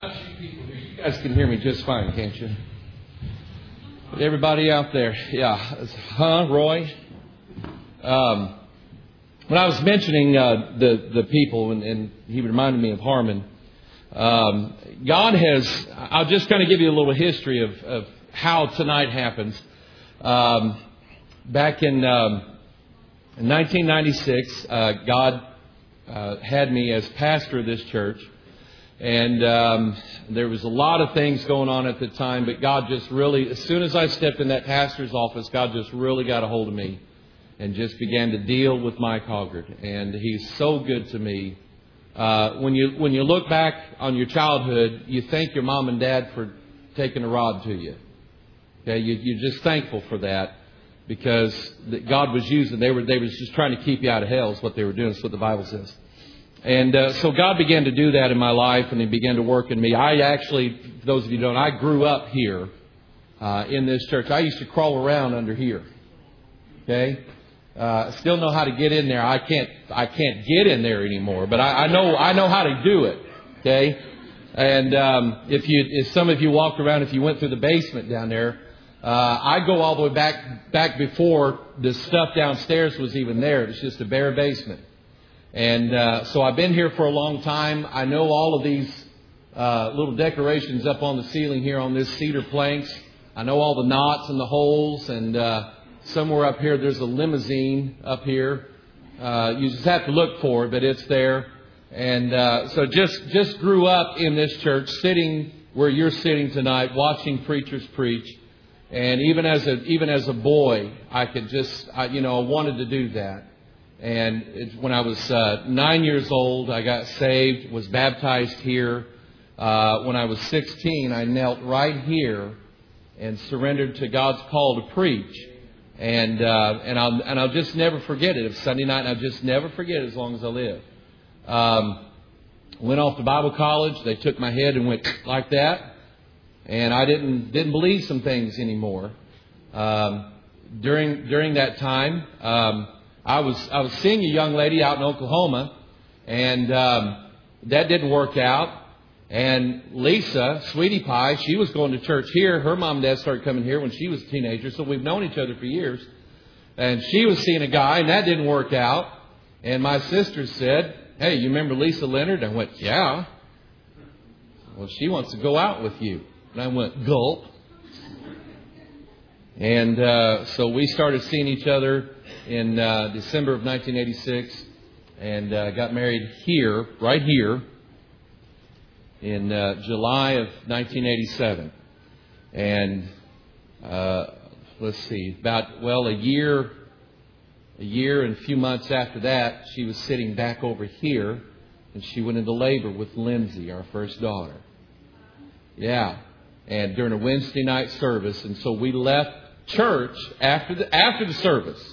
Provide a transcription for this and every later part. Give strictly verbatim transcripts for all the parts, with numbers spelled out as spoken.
You guys can hear me just fine, can't you? Everybody out there, yeah, huh, Roy? Um, when I was mentioning uh, the the people, and, and he reminded me of Harmon. Um, God has. I'll just kind of give you a little history of, of how tonight happens. Um, back in, um, in nineteen ninety-six, uh, God uh, had me as pastor of this church. And um, there was a lot of things going on at the time, but God just really, as soon as I stepped in that pastor's office, God just really got a hold of me and just began to deal with Mike Hoggard. And he's so good to me. Uh, when you when you look back on your childhood, you thank your mom and dad for taking a rod to you. Okay, you, you're just thankful for that because that God was using. They were they was just trying to keep you out of hell is what they were doing. That's what the Bible says. And uh, so God began to do that in my life, and He began to work in me. I actually, for those of you who don't, I grew up here uh, in this church. I used to crawl around under here. Okay, uh, still know how to get in there. I can't, I can't get in there anymore, but I, I know, I know how to do it. Okay, and um, if you, if some of you walked around, if you went through the basement down there, uh, I go all the way back, back before the stuff downstairs was even there. It was just a bare basement. And uh, so I've been here for a long time. I know all of these uh, little decorations up on the ceiling here on this cedar planks. I know all the knots and the holes. And uh, somewhere up here, there's a limousine up here. Uh, you just have to look for it, but it's there. And uh, so just just grew up in this church, sitting where you're sitting tonight, watching preachers preach. And even as a even as a boy, I could just, I, you know, I wanted to do that. And it, when I was uh, nine years old, I got saved, was baptized here. Uh, when I was sixteen, I knelt right here and surrendered to God's call to preach. And uh, and I'll and I'll just never forget it. It was Sunday night, and I'll just never forget it as long as I live. Um, went off to Bible college. They took my head and went like that, and I didn't didn't believe some things anymore. Um, during during that time. Um, I was I was seeing a young lady out in Oklahoma, and um, that didn't work out. And Lisa, Sweetie Pie, she was going to church here. Her mom and dad started coming here when she was a teenager, so we've known each other for years. And she was seeing a guy, and that didn't work out. And my sister said, "Hey, you remember Lisa Leonard?" I went, "Yeah." "Well, she wants to go out with you." And I went, "Gulp." And uh, so we started seeing each other in uh, December of nineteen eighty-six, and uh, got married here, right here, in uh, July of nineteen eighty-seven. And uh, let's see, about well a year, a year and a few months after that, she was sitting back over here, and she went into labor with Lindsay, our first daughter. Yeah, and during a Wednesday night service, and so we left church after the after the service.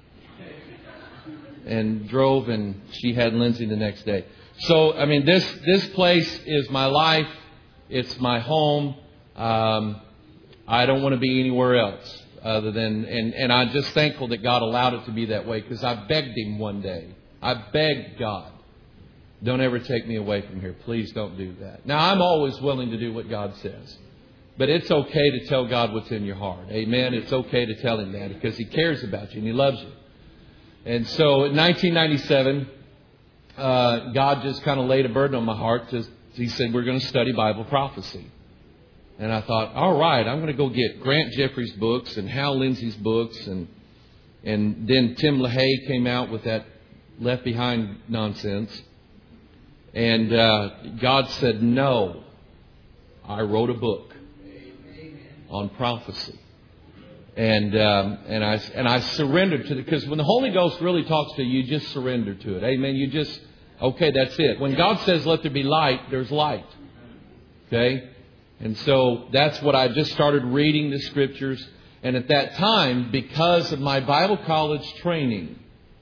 And drove, and she had Lindsay the next day. So, I mean, this this place is my life. It's my home. Um, I don't want to be anywhere else other than, and, and I'm just thankful that God allowed it to be that way, because I begged Him one day. I begged God, don't ever take me away from here. Please don't do that. Now, I'm always willing to do what God says. But it's okay to tell God what's in your heart. Amen. It's okay to tell Him that because He cares about you and He loves you. And so in nineteen ninety-seven, uh, God just kind of laid a burden on my heart. To, he said, we're going to study Bible prophecy. And I thought, all right, I'm going to go get Grant Jeffries' books and Hal Lindsey's books. And and then Tim LaHaye came out with that Left Behind nonsense. And uh, God said, no. I wrote a book on prophecy. And um, and I and I surrendered to the, because when the Holy Ghost really talks to you, you just surrender to it. Amen. You just, okay, that's it. When God says, let there be light, there's light. Okay. And so that's what I just started reading the scriptures. And at that time, because of my Bible college training,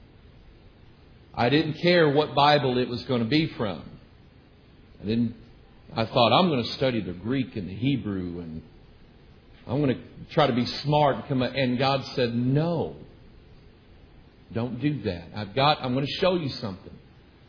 I didn't care what Bible it was going to be from. I didn't. I thought, I'm going to study the Greek and the Hebrew, and I'm going to try to be smart and come. And God said, no, don't do that. I've got, I'm going to show you something.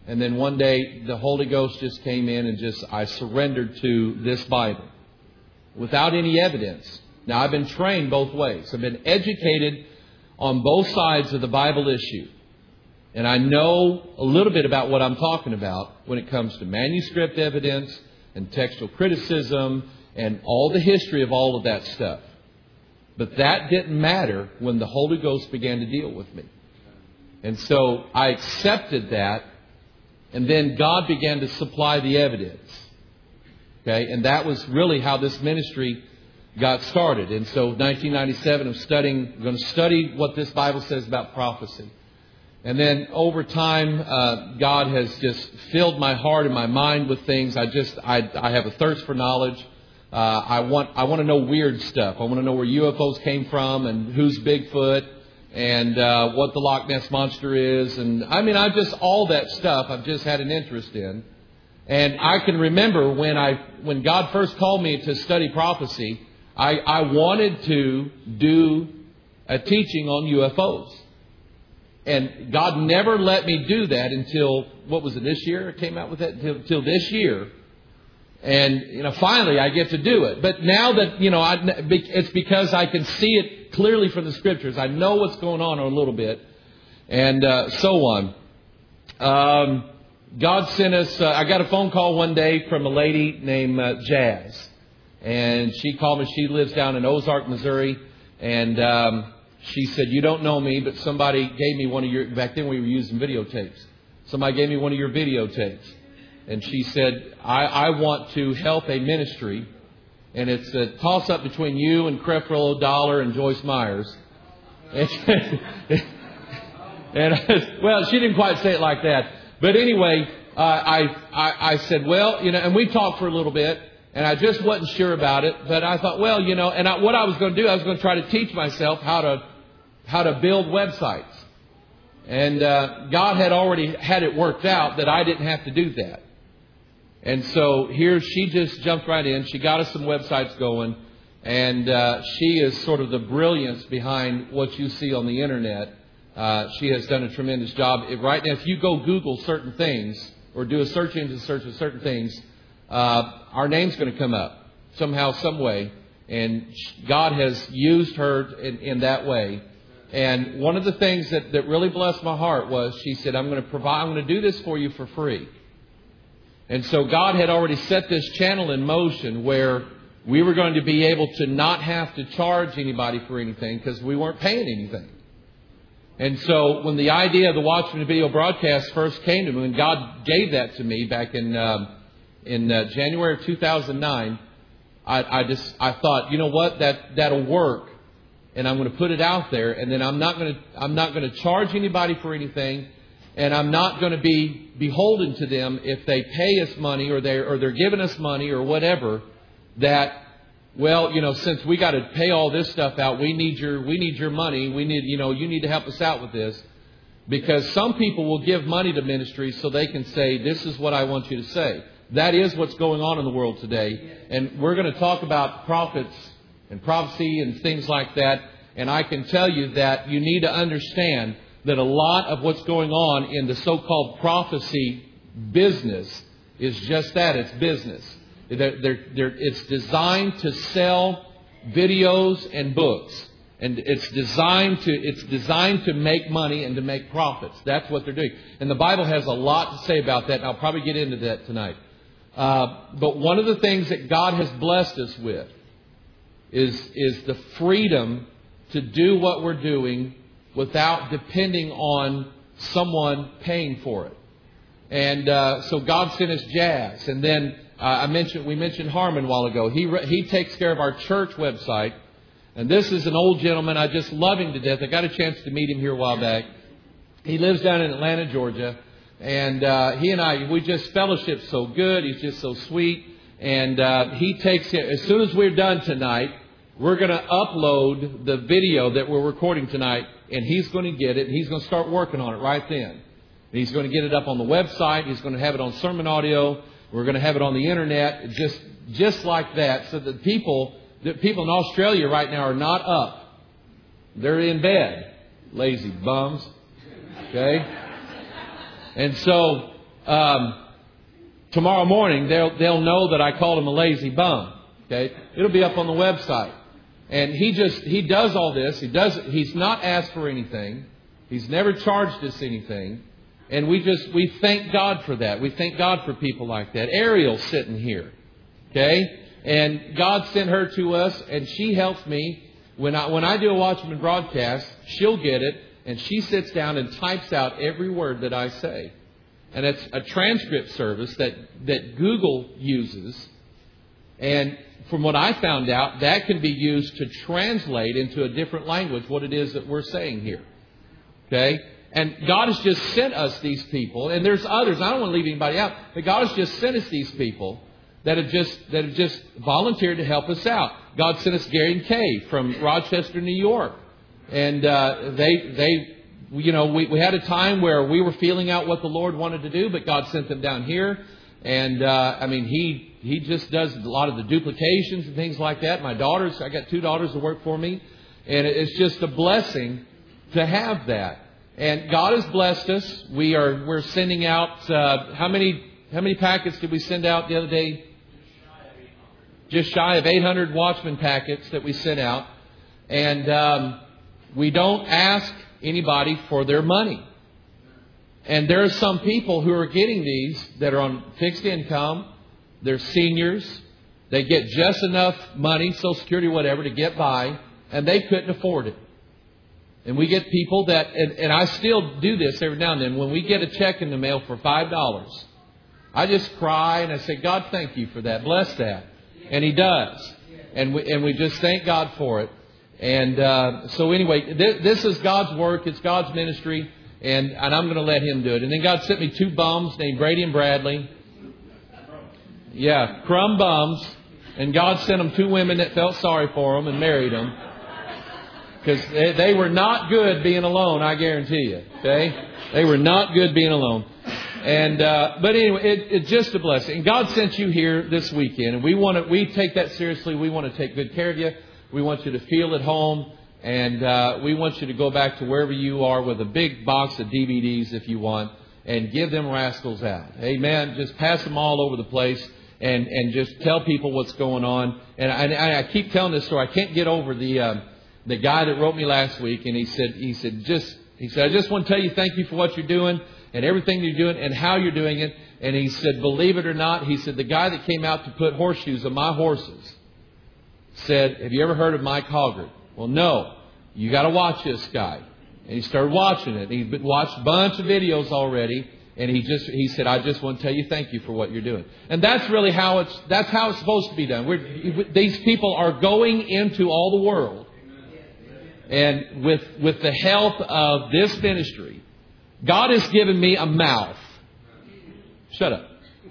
And then one day the Holy Ghost just came in and just, I surrendered to this Bible without any evidence. Now, I've been trained both ways. I've been educated on both sides of the Bible issue. And I know a little bit about what I'm talking about when it comes to manuscript evidence and textual criticism and all the history of all of that stuff. But that didn't matter when the Holy Ghost began to deal with me. And so I accepted that, and then God began to supply the evidence. Okay, and that was really how this ministry got started. And so nineteen ninety-seven, I'm studying, I'm going to study what this Bible says about prophecy. And then over time, uh, God has just filled my heart and my mind with things. I just, I, I have a thirst for knowledge. Uh, I want, I want to know weird stuff. I want to know where U F Os came from and who's Bigfoot and uh, what the Loch Ness Monster is. And I mean, I just, all that stuff I've just had an interest in. And I can remember when I, when God first called me to study prophecy, I, I wanted to do a teaching on U F Os. And God never let me do that until, what was it, this year? I came out with that until, until this year. And, you know, finally I get to do it. But now that, you know, I, it's because I can see it clearly from the Scriptures. I know what's going on a little bit. And uh, so on. Um, God sent us, uh, I got a phone call one day from a lady named uh, Jazz. And she called me. She lives down in Ozark, Missouri. And um, she said, "You don't know me, but somebody gave me one of your," back then we were using videotapes. "Somebody gave me one of your videotapes." And she said, I, I want to help a ministry. And it's a toss-up between you and Creflo Dollar and Joyce Myers. And, and well, she didn't quite say it like that. But anyway, uh, I, I, I said, well, you know, and we talked for a little bit. And I just wasn't sure about it. But I thought, well, you know, and I, what I was going to do, I was going to try to teach myself how to how to build websites. And uh, God had already had it worked out that I didn't have to do that. And so here she just jumped right in. She got us some websites going. And uh, she is sort of the brilliance behind what you see on the Internet. Uh, she has done a tremendous job. If, right now, if you go Google certain things or do a search engine search of certain things, uh, our name's going to come up somehow, some way. And God has used her in, in that way. And one of the things that, that really blessed my heart was she said, I'm going to provide, I'm going to do this for you for free. And so God had already set this channel in motion where we were going to be able to not have to charge anybody for anything because we weren't paying anything. And so when the idea of the Watchman Video broadcast first came to me, when God gave that to me back in um, in uh, January of two thousand nine, I, I just I thought, you know what, that that'll work. And I'm going to put it out there, and then I'm not going to I'm not going to charge anybody for anything, and I'm not going to be beholden to them if they pay us money or they or they're giving us money or whatever. That, well, you know, since we got to pay all this stuff out, we need your we need your money. We need you know you need to help us out with this, because some people will give money to ministries so they can say, this is what I want you to say. That is what's going on in the world today, and we're going to talk about prophets and prophecy and things like that. And I can tell you that you need to understand that a lot of what's going on in the so-called prophecy business is just that. It's business. They're, they're, they're, it's designed to sell videos and books. And it's designed to it's designed to make money and to make profits. That's what they're doing. And the Bible has a lot to say about that. And I'll probably get into that tonight. Uh, but one of the things that God has blessed us with is is the freedom to do what we're doing without depending on someone paying for it. And uh, so God sent us Jazz, and then uh, I mentioned we mentioned Harmon a while ago. He he takes care of our church website, and this is an old gentleman. I just love him to death. I got a chance to meet him here a while back. He lives down in Atlanta, Georgia, and uh, he and I we just fellowship so good. He's just so sweet. And uh, he takes it. As soon as we're done tonight, we're going to upload the video that we're recording tonight, and he's going to get it, and he's going to start working on it right then. And he's going to get it up on the website. He's going to have it on sermon audio. We're going to have it on the Internet, just just like that, so that people, that people in Australia right now are not up. They're in bed. Lazy bums. Okay? And so... um, tomorrow morning they'll they'll know that I called him a lazy bum. Okay, it'll be up on the website. And he just he does all this. He does. He's not asked for anything. He's never charged us anything. And we just we thank God for that. We thank God for people like that. Ariel's sitting here. Okay, and God sent her to us, and she helps me. When I when I do a Watchman broadcast, she'll get it, and she sits down and types out every word that I say. And it's a transcript service that, that Google uses. And from what I found out, that can be used to translate into a different language what it is that we're saying here. Okay? And God has just sent us these people, and there's others. I don't want to leave anybody out, but God has just sent us these people that have just that have just volunteered to help us out. God sent us Gary and Kay from Rochester, New York, and uh, they they you know we, we had a time where we were feeling out what the Lord wanted to do, but God sent them down here, and uh, I mean he he just does a lot of the duplications and things like that. My daughters, I got two daughters that work for me, and it's just a blessing to have that. And God has blessed us. We are we're sending out uh, how many how many packets did we send out the other day? Just shy of eight hundred Watchman packets that we sent out. And um, we don't ask anybody for their money. And there are some people who are getting these that are on fixed income. They're seniors. They get just enough money, Social Security, whatever, to get by. And they couldn't afford it. And we get people that, and, and I still do this every now and then. When we get a check in the mail for five dollars, I just cry and I say, God, thank you for that. Bless that. And He does. And we, and we just thank God for it. And uh, so anyway, th- this is God's work. It's God's ministry. And, and I'm going to let Him do it. And then God sent me two bums named Brady and Bradley. Yeah, crumb bums. And God sent them two women that felt sorry for them and married them. Because they, they were not good being alone, I guarantee you. Okay? They were not good being alone. And uh, but anyway, it, it's just a blessing. And God sent you here this weekend, and we want to. We take that seriously. We want to take good care of you. We want you to feel at home, and uh, we want you to go back to wherever you are with a big box of D V Ds if you want, and give them rascals out. Amen. Just pass them all over the place, and and just tell people what's going on. And I, I keep telling this story. I can't get over the uh, the guy that wrote me last week, and he said he said just he said I just want to tell you thank you for what you're doing. And everything you're doing and how you're doing it. And he said, believe it or not, he said, the guy that came out to put horseshoes on my horses said, have you ever heard of Mike Hoggart? Well, no. You got to watch this guy. And he started watching it. He'd watched a bunch of videos already. And he just he said, I just want to tell you thank you for what you're doing. And that's really how it's that's how it's supposed to be done. We're, these people are going into all the world. And with with the help of this ministry, God has given me a mouth. Shut up.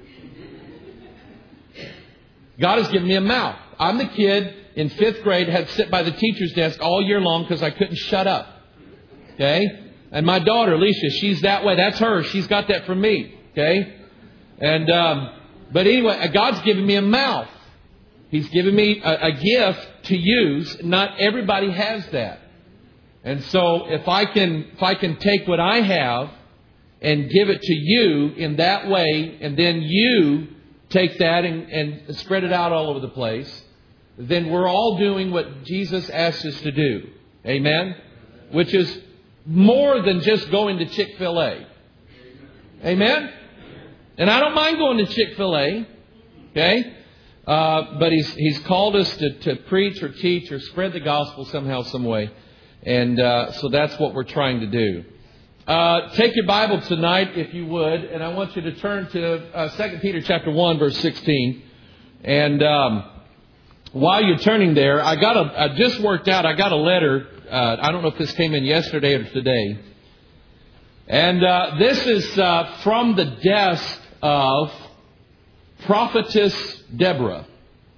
God has given me a mouth. I'm the kid in fifth grade had to sit by the teacher's desk all year long because I couldn't shut up. Okay? And my daughter, Alicia, she's that way. That's her. She's got that from me. Okay? And, um, but anyway, God's given me a mouth. He's given me a, a gift to use. Not everybody has that. And so if I can if I can take what I have and give it to you in that way, and then you take that and, and spread it out all over the place, then we're all doing what Jesus asked us to do. Amen? Which is more than just going to Chick-fil-A. Amen? And I don't mind going to Chick-fil-A. Okay? Uh, but he's, he's called us to, to preach or teach or spread the gospel somehow, some way. And uh, so that's what we're trying to do. Uh, take your Bible tonight, if you would, and I want you to turn to uh, Second Peter chapter one, verse sixteen. And um, while you're turning there, I got a, I just worked out. I got a letter. Uh, I don't know if this came in yesterday or today. And uh, this is uh, from the desk of Prophetess Deborah.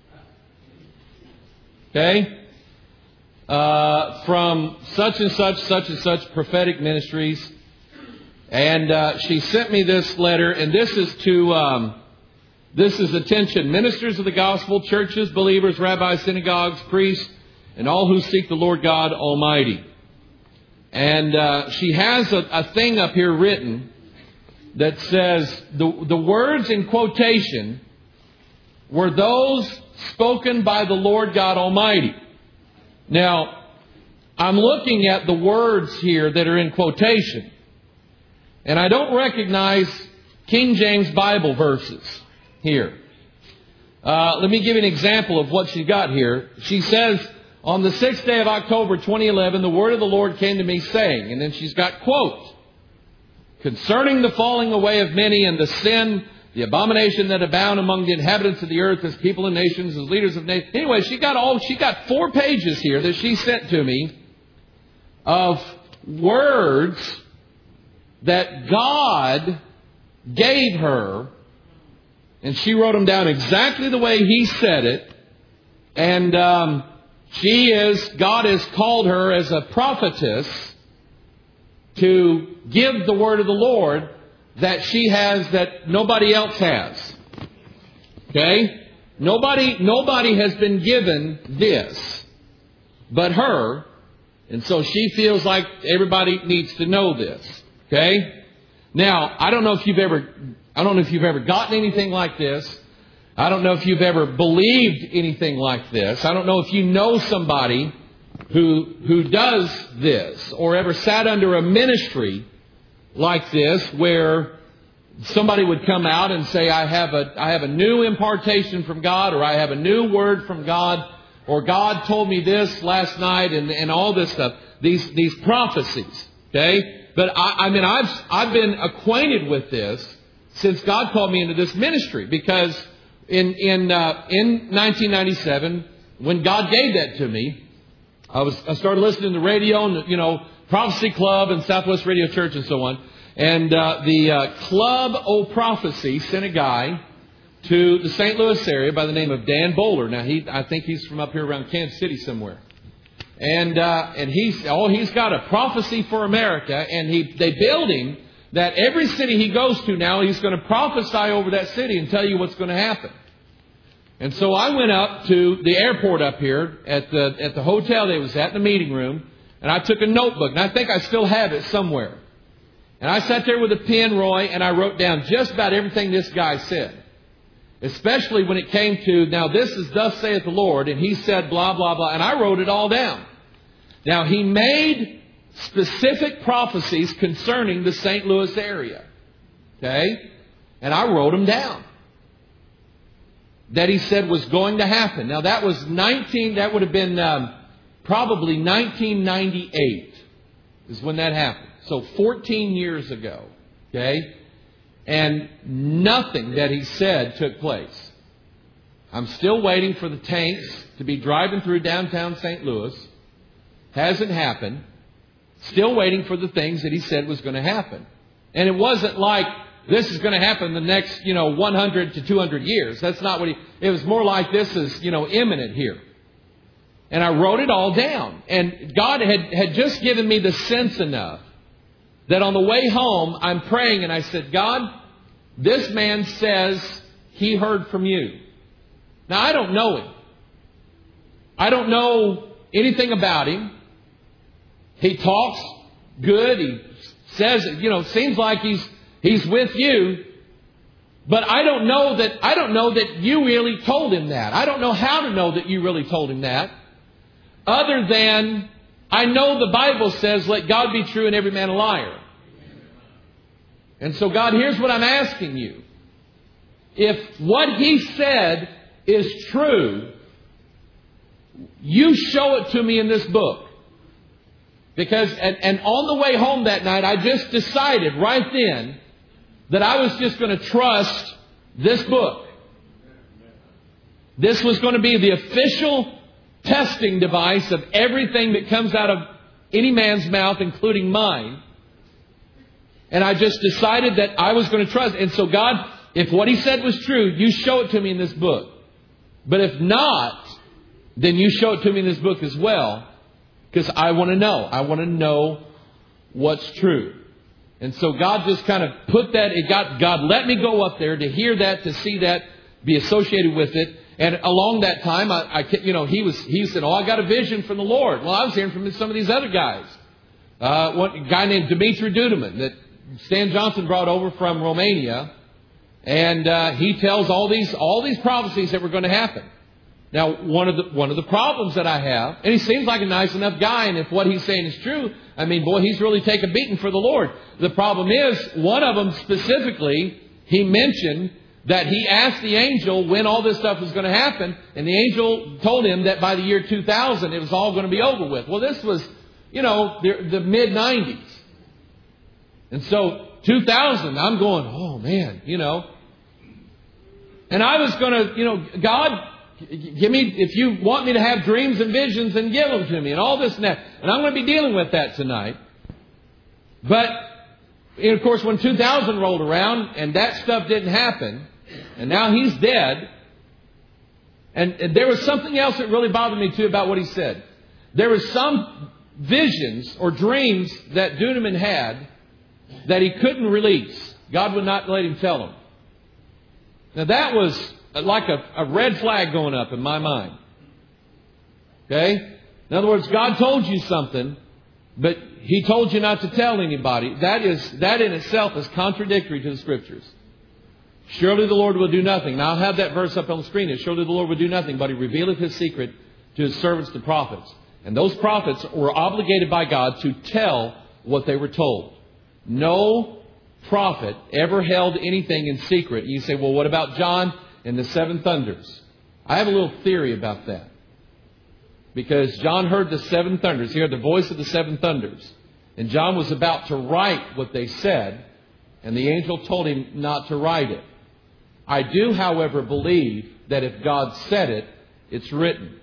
Okay. Uh, from such and such, such and such prophetic ministries. And uh, she sent me this letter, and this is to, um, this is attention, ministers of the gospel, churches, believers, rabbis, synagogues, priests, and all who seek the Lord God Almighty. And uh, she has a, a thing up here written that says the, the words in quotation were those spoken by the Lord God Almighty. Now, I'm looking at the words here that are in quotation, and I don't recognize King James Bible verses here. Uh, let me give you an example of what she got here. She says, on the sixth day of October, twenty eleven, the word of the Lord came to me saying, and then she's got quote, concerning the falling away of many and the sin, the abomination that abound among the inhabitants of the earth as people and nations, as leaders of nations. Anyway, she got all, she got four pages here that she sent to me of words that God gave her, and she wrote them down exactly the way He said it. And um, she is, God has called her as a prophetess to give the word of the Lord that she has that nobody else has. Okay? Nobody, nobody has been given this but her. And so she feels like everybody needs to know this. Okay? Now, I don't know if you've ever, I don't know if you've ever gotten anything like this. I don't know if you've ever believed anything like this. I don't know if you know somebody who, who does this or ever sat under a ministry like this where somebody would come out and say, I have a, I have a new impartation from God, or I have a new word from God, or God told me this last night, and, and all this stuff. These, these prophecies. Okay? But I, I mean, I've, I've been acquainted with this since God called me into this ministry, because in, in, uh, in nineteen ninety-seven, when God gave that to me, I was, I started listening to the radio and, you know, Prophecy Club and Southwest Radio Church and so on. And uh, the uh, Club O Prophecy sent a guy to the Saint Louis area by the name of Dan Bowler. Now, he, I think he's from up here around Kansas City somewhere. And uh, and he's oh he's got a prophecy for America, and he they build him that every city he goes to now, he's going to prophesy over that city and tell you what's going to happen. And so I went up to the airport up here at the at the hotel they was at in the meeting room, and I took a notebook, and I think I still have it somewhere. And I sat there with a pen, Roy, and I wrote down just about everything this guy said. Especially when it came to, now this is thus saith the Lord, and he said blah, blah, blah, and I wrote it all down. Now, he made specific prophecies concerning the Saint Louis area. Okay? And I wrote them down. That he said was going to happen. Now, that was nineteen, that would have been um, probably nineteen ninety-eight is when that happened. So fourteen years ago. Okay? And nothing that he said took place. I'm still waiting for the tanks to be driving through downtown Saint Louis. Hasn't happened. Still waiting for the things that he said was going to happen. And it wasn't like this is going to happen the next, you know, one hundred to two hundred years. That's not what he... It was more like this is, you know, imminent here. And I wrote it all down. And God had, had just given me the sense enough that on the way home, I'm praying and I said, God, this man says he heard from you. Now, I don't know him. I don't know anything about him. He talks good. He says, you know, seems like he's he's with you. But I don't know that I don't know that you really told him that. I don't know how to know that you really told him that. Other than I know the Bible says, let God be true and every man a liar. And so, God, here's what I'm asking you. If what he said is true, you show it to me in this book. Because, and, and on the way home that night, I just decided right then that I was just going to trust this book. This was going to be the official testing device of everything that comes out of any man's mouth, including mine. And I just decided that I was going to trust. And so, God, if what he said was true, you show it to me in this book. But if not, then you show it to me in this book as well. Because I want to know. I want to know what's true. And so God just kind of put that, it got, God let me go up there to hear that, to see that, be associated with it. And along that time, I, I you know, he was, he said, oh, I got a vision from the Lord. Well, I was hearing from some of these other guys. Uh, one a guy named Dimitri Duduman that Stan Johnson brought over from Romania, and uh, he tells all these all these prophecies that were going to happen. Now, one of the one of the problems that I have, and he seems like a nice enough guy, and if what he's saying is true, I mean, boy, he's really taken a beating for the Lord. The problem is, one of them specifically, he mentioned that he asked the angel when all this stuff was going to happen, and the angel told him that by the year two thousand, it was all going to be over with. Well, this was, you know, the, the mid nineties. And so, two thousand, I'm going, oh man, you know. And I was going to, you know, God, give me, if you want me to have dreams and visions, then give them to me, and all this and that. And I'm going to be dealing with that tonight. But, and of course, when two thousand rolled around and that stuff didn't happen, and now he's dead, and, and there was something else that really bothered me too about what he said. There was some visions or dreams that Duneman had that he couldn't release. God would not let him tell them. Now that was like a, a red flag going up in my mind. Okay? In other words, God told you something, but He told you not to tell anybody. That is, that in itself is contradictory to the Scriptures. Surely the Lord will do nothing. Now I'll have that verse up on the screen. Surely the Lord will do nothing, but He revealeth His secret to His servants, the prophets. And those prophets were obligated by God to tell what they were told. No prophet ever held anything in secret. You say, well, what about John and the seven thunders? I have a little theory about that. Because John heard the seven thunders. He heard the voice of the seven thunders. And John was about to write what they said. And the angel told him not to write it. I do, however, believe that if God said it, it's written.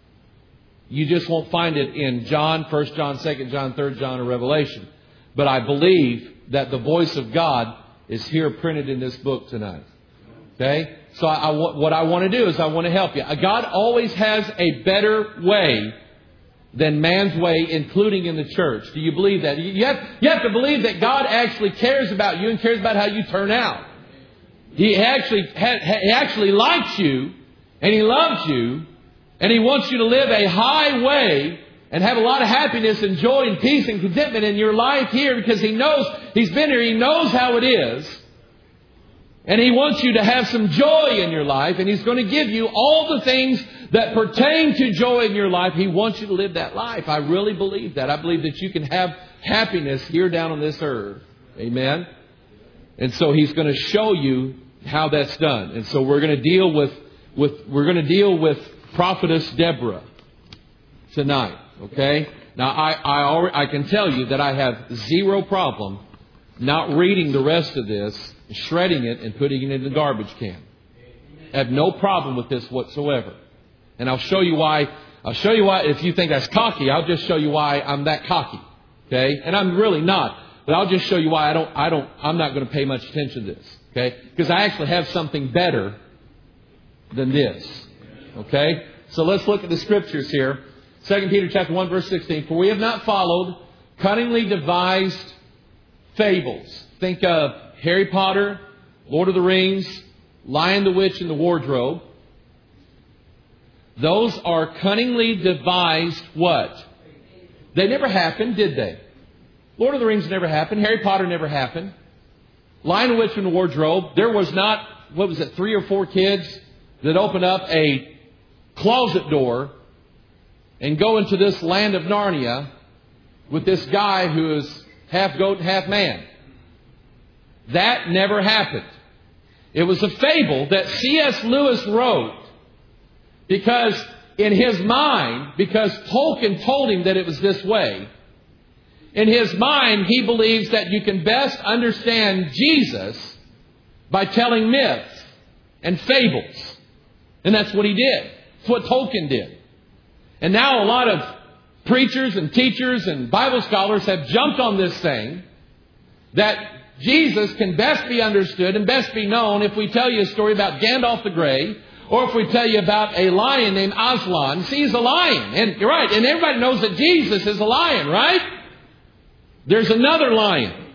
You just won't find it in John, First John, Second John, Third John, or Revelation. But I believe that the voice of God is here printed in this book tonight. Okay? So I, I, what I want to do is I want to help you. God always has a better way than man's way, including in the church. Do you believe that? You have, you have to believe that God actually cares about you and cares about how you turn out. He actually, he actually likes you, and He loves you, and He wants you to live a high way and have a lot of happiness and joy and peace and contentment in your life here, because He knows, He's been here, He knows how it is. And He wants you to have some joy in your life, and He's going to give you all the things that pertain to joy in your life. He wants you to live that life. I really believe that. I believe that you can have happiness here down on this earth. Amen. And so He's going to show you how that's done. And so we're going to deal with, with we're going to deal with Prophetess Deborah tonight. Okay? Now, I, I, already, I can tell you that I have zero problem not reading the rest of this, shredding it, and putting it in the garbage can. I have no problem with this whatsoever. And I'll show you why. I'll show you why. If you think that's cocky, I'll just show you why I'm that cocky. Okay? And I'm really not. But I'll just show you why I don't, I don't, I'm not going to pay much attention to this. Okay? Because I actually have something better than this. Okay? So let's look at the Scriptures here. Second Peter chapter one, verse sixteen. For we have not followed cunningly devised fables. Think of Harry Potter, Lord of the Rings, Lion, the Witch, and the Wardrobe. Those are cunningly devised what? They never happened, did they? Lord of the Rings never happened. Harry Potter never happened. Lion, the Witch, and the Wardrobe. There was not, what was it, three or four kids that opened up a closet door and go into this land of Narnia with this guy who is half goat and half man. That never happened. It was a fable that C S Lewis wrote because in his mind, because Tolkien told him that it was this way, in his mind he believes that you can best understand Jesus by telling myths and fables. And that's what he did. That's what Tolkien did. And now a lot of preachers and teachers and Bible scholars have jumped on this thing that Jesus can best be understood and best be known if we tell you a story about Gandalf the Grey, or if we tell you about a lion named Aslan. See, he's a lion. And you're right. And everybody knows that Jesus is a lion, right? There's another lion.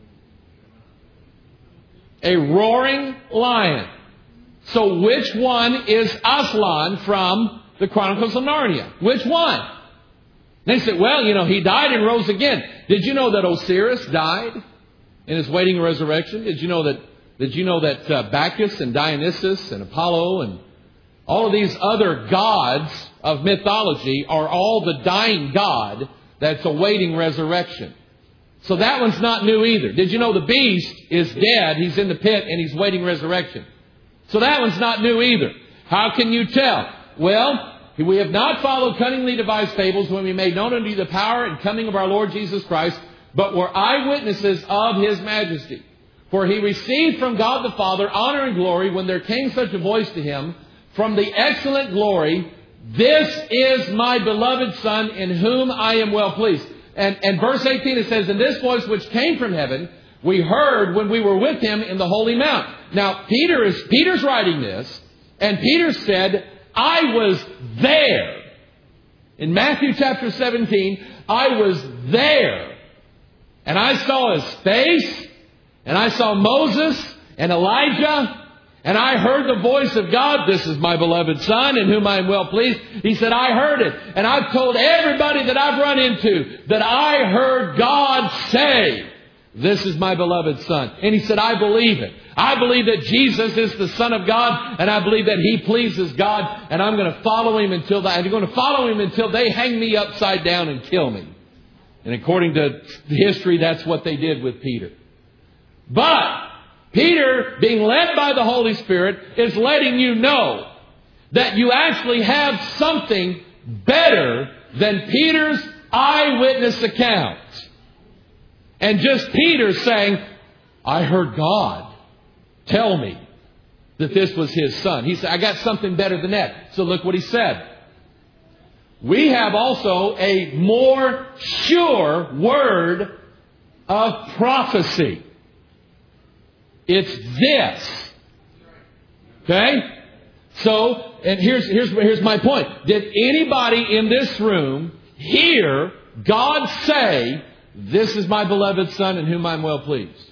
A roaring lion. So which one is Aslan from the Chronicles of Narnia? Which one? They said, well, you know, he died and rose again. Did you know that Osiris died? in His waiting resurrection? Did you know that, did you know that uh, Bacchus and Dionysus and Apollo and all of these other gods of mythology are all the dying God that's awaiting resurrection? So that one's not new either. Did you know the beast is dead? He's in the pit and he's waiting resurrection. So that one's not new either. How can you tell? Well, we have not followed cunningly devised fables when we made known unto you the power and coming of our Lord Jesus Christ, but were eyewitnesses of His majesty. For He received from God the Father honor and glory when there came such a voice to Him from the excellent glory, "This is my beloved Son in whom I am well pleased." And, and verse eighteen, it says, "And this voice which came from heaven, we heard when we were with Him in the holy mount." Now, Peter is, Peter's writing this, and Peter said, "I was there." In Matthew chapter seventeen, I was there. And I saw His face, and I saw Moses and Elijah, and I heard the voice of God, "This is my beloved Son in whom I am well pleased." He said, I heard it. And I've told everybody that I've run into that I heard God say, "This is my beloved Son." And he said, I believe it. I believe that Jesus is the Son of God, and I believe that He pleases God, and I'm going to follow Him until that. I'm going to follow Him until they hang me upside down and kill me. And according to history, that's what they did with Peter. But Peter, being led by the Holy Spirit, is letting you know that you actually have something better than Peter's eyewitness account. And just Peter saying, "I heard God tell me that this was His Son." He said, I got something better than that. So look what he said. We have also a more sure word of prophecy. It's this. Okay? So, and here's, here's, here's my point. Did anybody in this room hear God say, "This is my beloved Son in whom I'm well pleased"?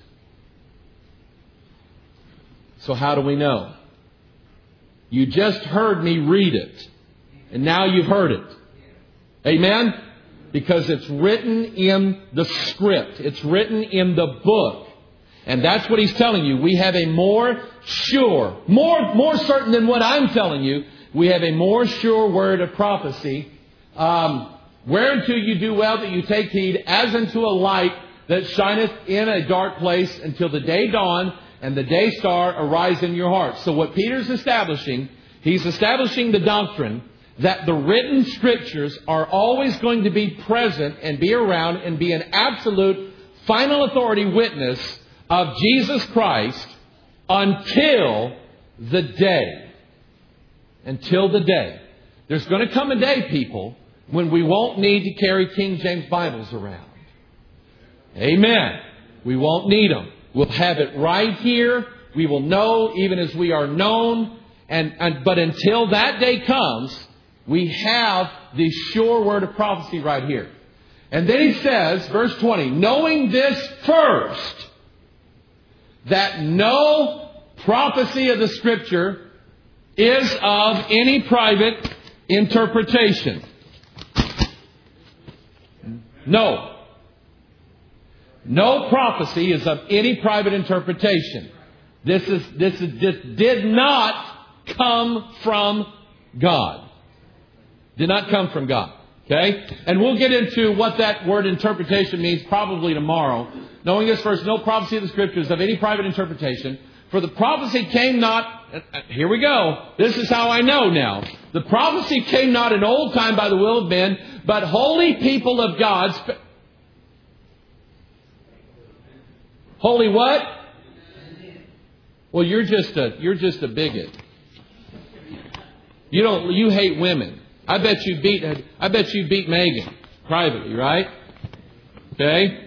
So how do we know? You just heard me read it. And now you've heard it. Amen? Because it's written in the script. It's written in the book. And that's what he's telling you. We have a more sure, more, more certain than what I'm telling you. We have a more sure word of prophecy. Um, Whereunto you do well that you take heed, as unto a light that shineth in a dark place until the day dawn and the day star arise in your hearts. So what Peter's establishing, he's establishing the doctrine that the written Scriptures are always going to be present and be around and be an absolute final authority witness of Jesus Christ until the day. Until the day. There's going to come a day, people, when we won't need to carry King James Bibles around. Amen. We won't need them. We'll have it right here. We will know even as we are known. And, and but until that day comes, we have the sure word of prophecy right here. And then he says, verse twenty, "Knowing this first, that no prophecy of the Scripture is of any private interpretation." No. No prophecy is of any private interpretation. This is this is this did not come from God. Did not come from God. Okay? And we'll get into what that word interpretation means probably tomorrow. Knowing this first, no prophecy of the Scriptures of any private interpretation. For the prophecy came not... Here we go. This is how I know now. The prophecy came not in old time by the will of men, but holy people of God... Sp- holy what? Well, you're just a you're just a bigot. You don't you hate women. I bet you beat I bet you beat Megan privately, right? Okay?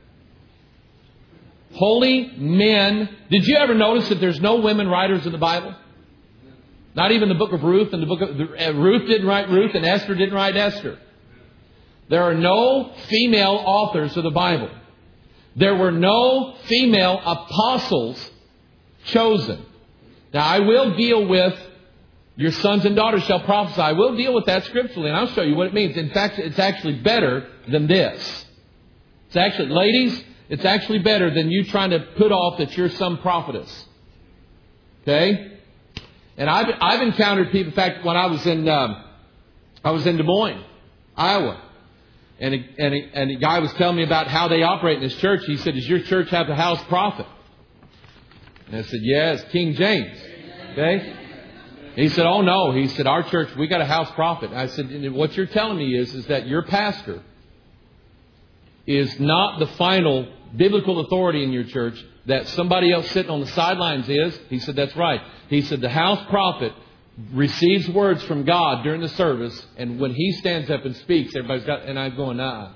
Holy men. Did you ever notice that there's no women writers in the Bible? Not even the book of Ruth, and the book of uh, Ruth didn't write Ruth, and Esther didn't write Esther. There are no female authors of the Bible. There were no female apostles chosen. Now, I will deal with your sons and daughters shall prophesy. I will deal with that scripturally, and I'll show you what it means. In fact, it's actually better than this. It's actually, ladies, It's actually better than you trying to put off that you're some prophetess. Okay? And I've, I've encountered people, in fact, when I was in, um, I was in Des Moines, Iowa. And a, and, a, and a guy was telling me about how they operate in this church. He said, does your church have a house prophet? And I said, yeah, it's King James. Okay? He said, oh no. He said, our church, we got a house prophet. I said, what you're telling me is, is that your pastor is not the final biblical authority in your church, that somebody else sitting on the sidelines is. He said, that's right. He said, the house prophet receives words from God during the service, and when he stands up and speaks, everybody's got, and I'm going, nah.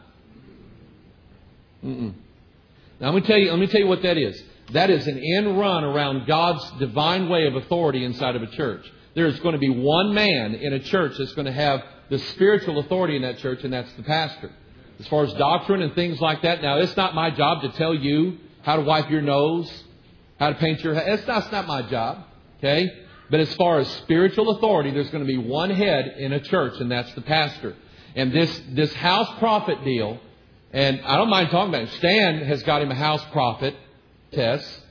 Mm-mm. Now, let me tell you, let me tell you what that is. That is an end run around God's divine way of authority inside of a church. There's going to be one man in a church that's going to have the spiritual authority in that church, and that's the pastor. As far as doctrine and things like that, now it's not my job to tell you how to wipe your nose, how to paint your head. It's not, it's not my job. Okay? But as far as spiritual authority, there's going to be one head in a church, and that's the pastor. And this, this house prophet deal, and I don't mind talking about it. Stan has got him a house prophet, Tess.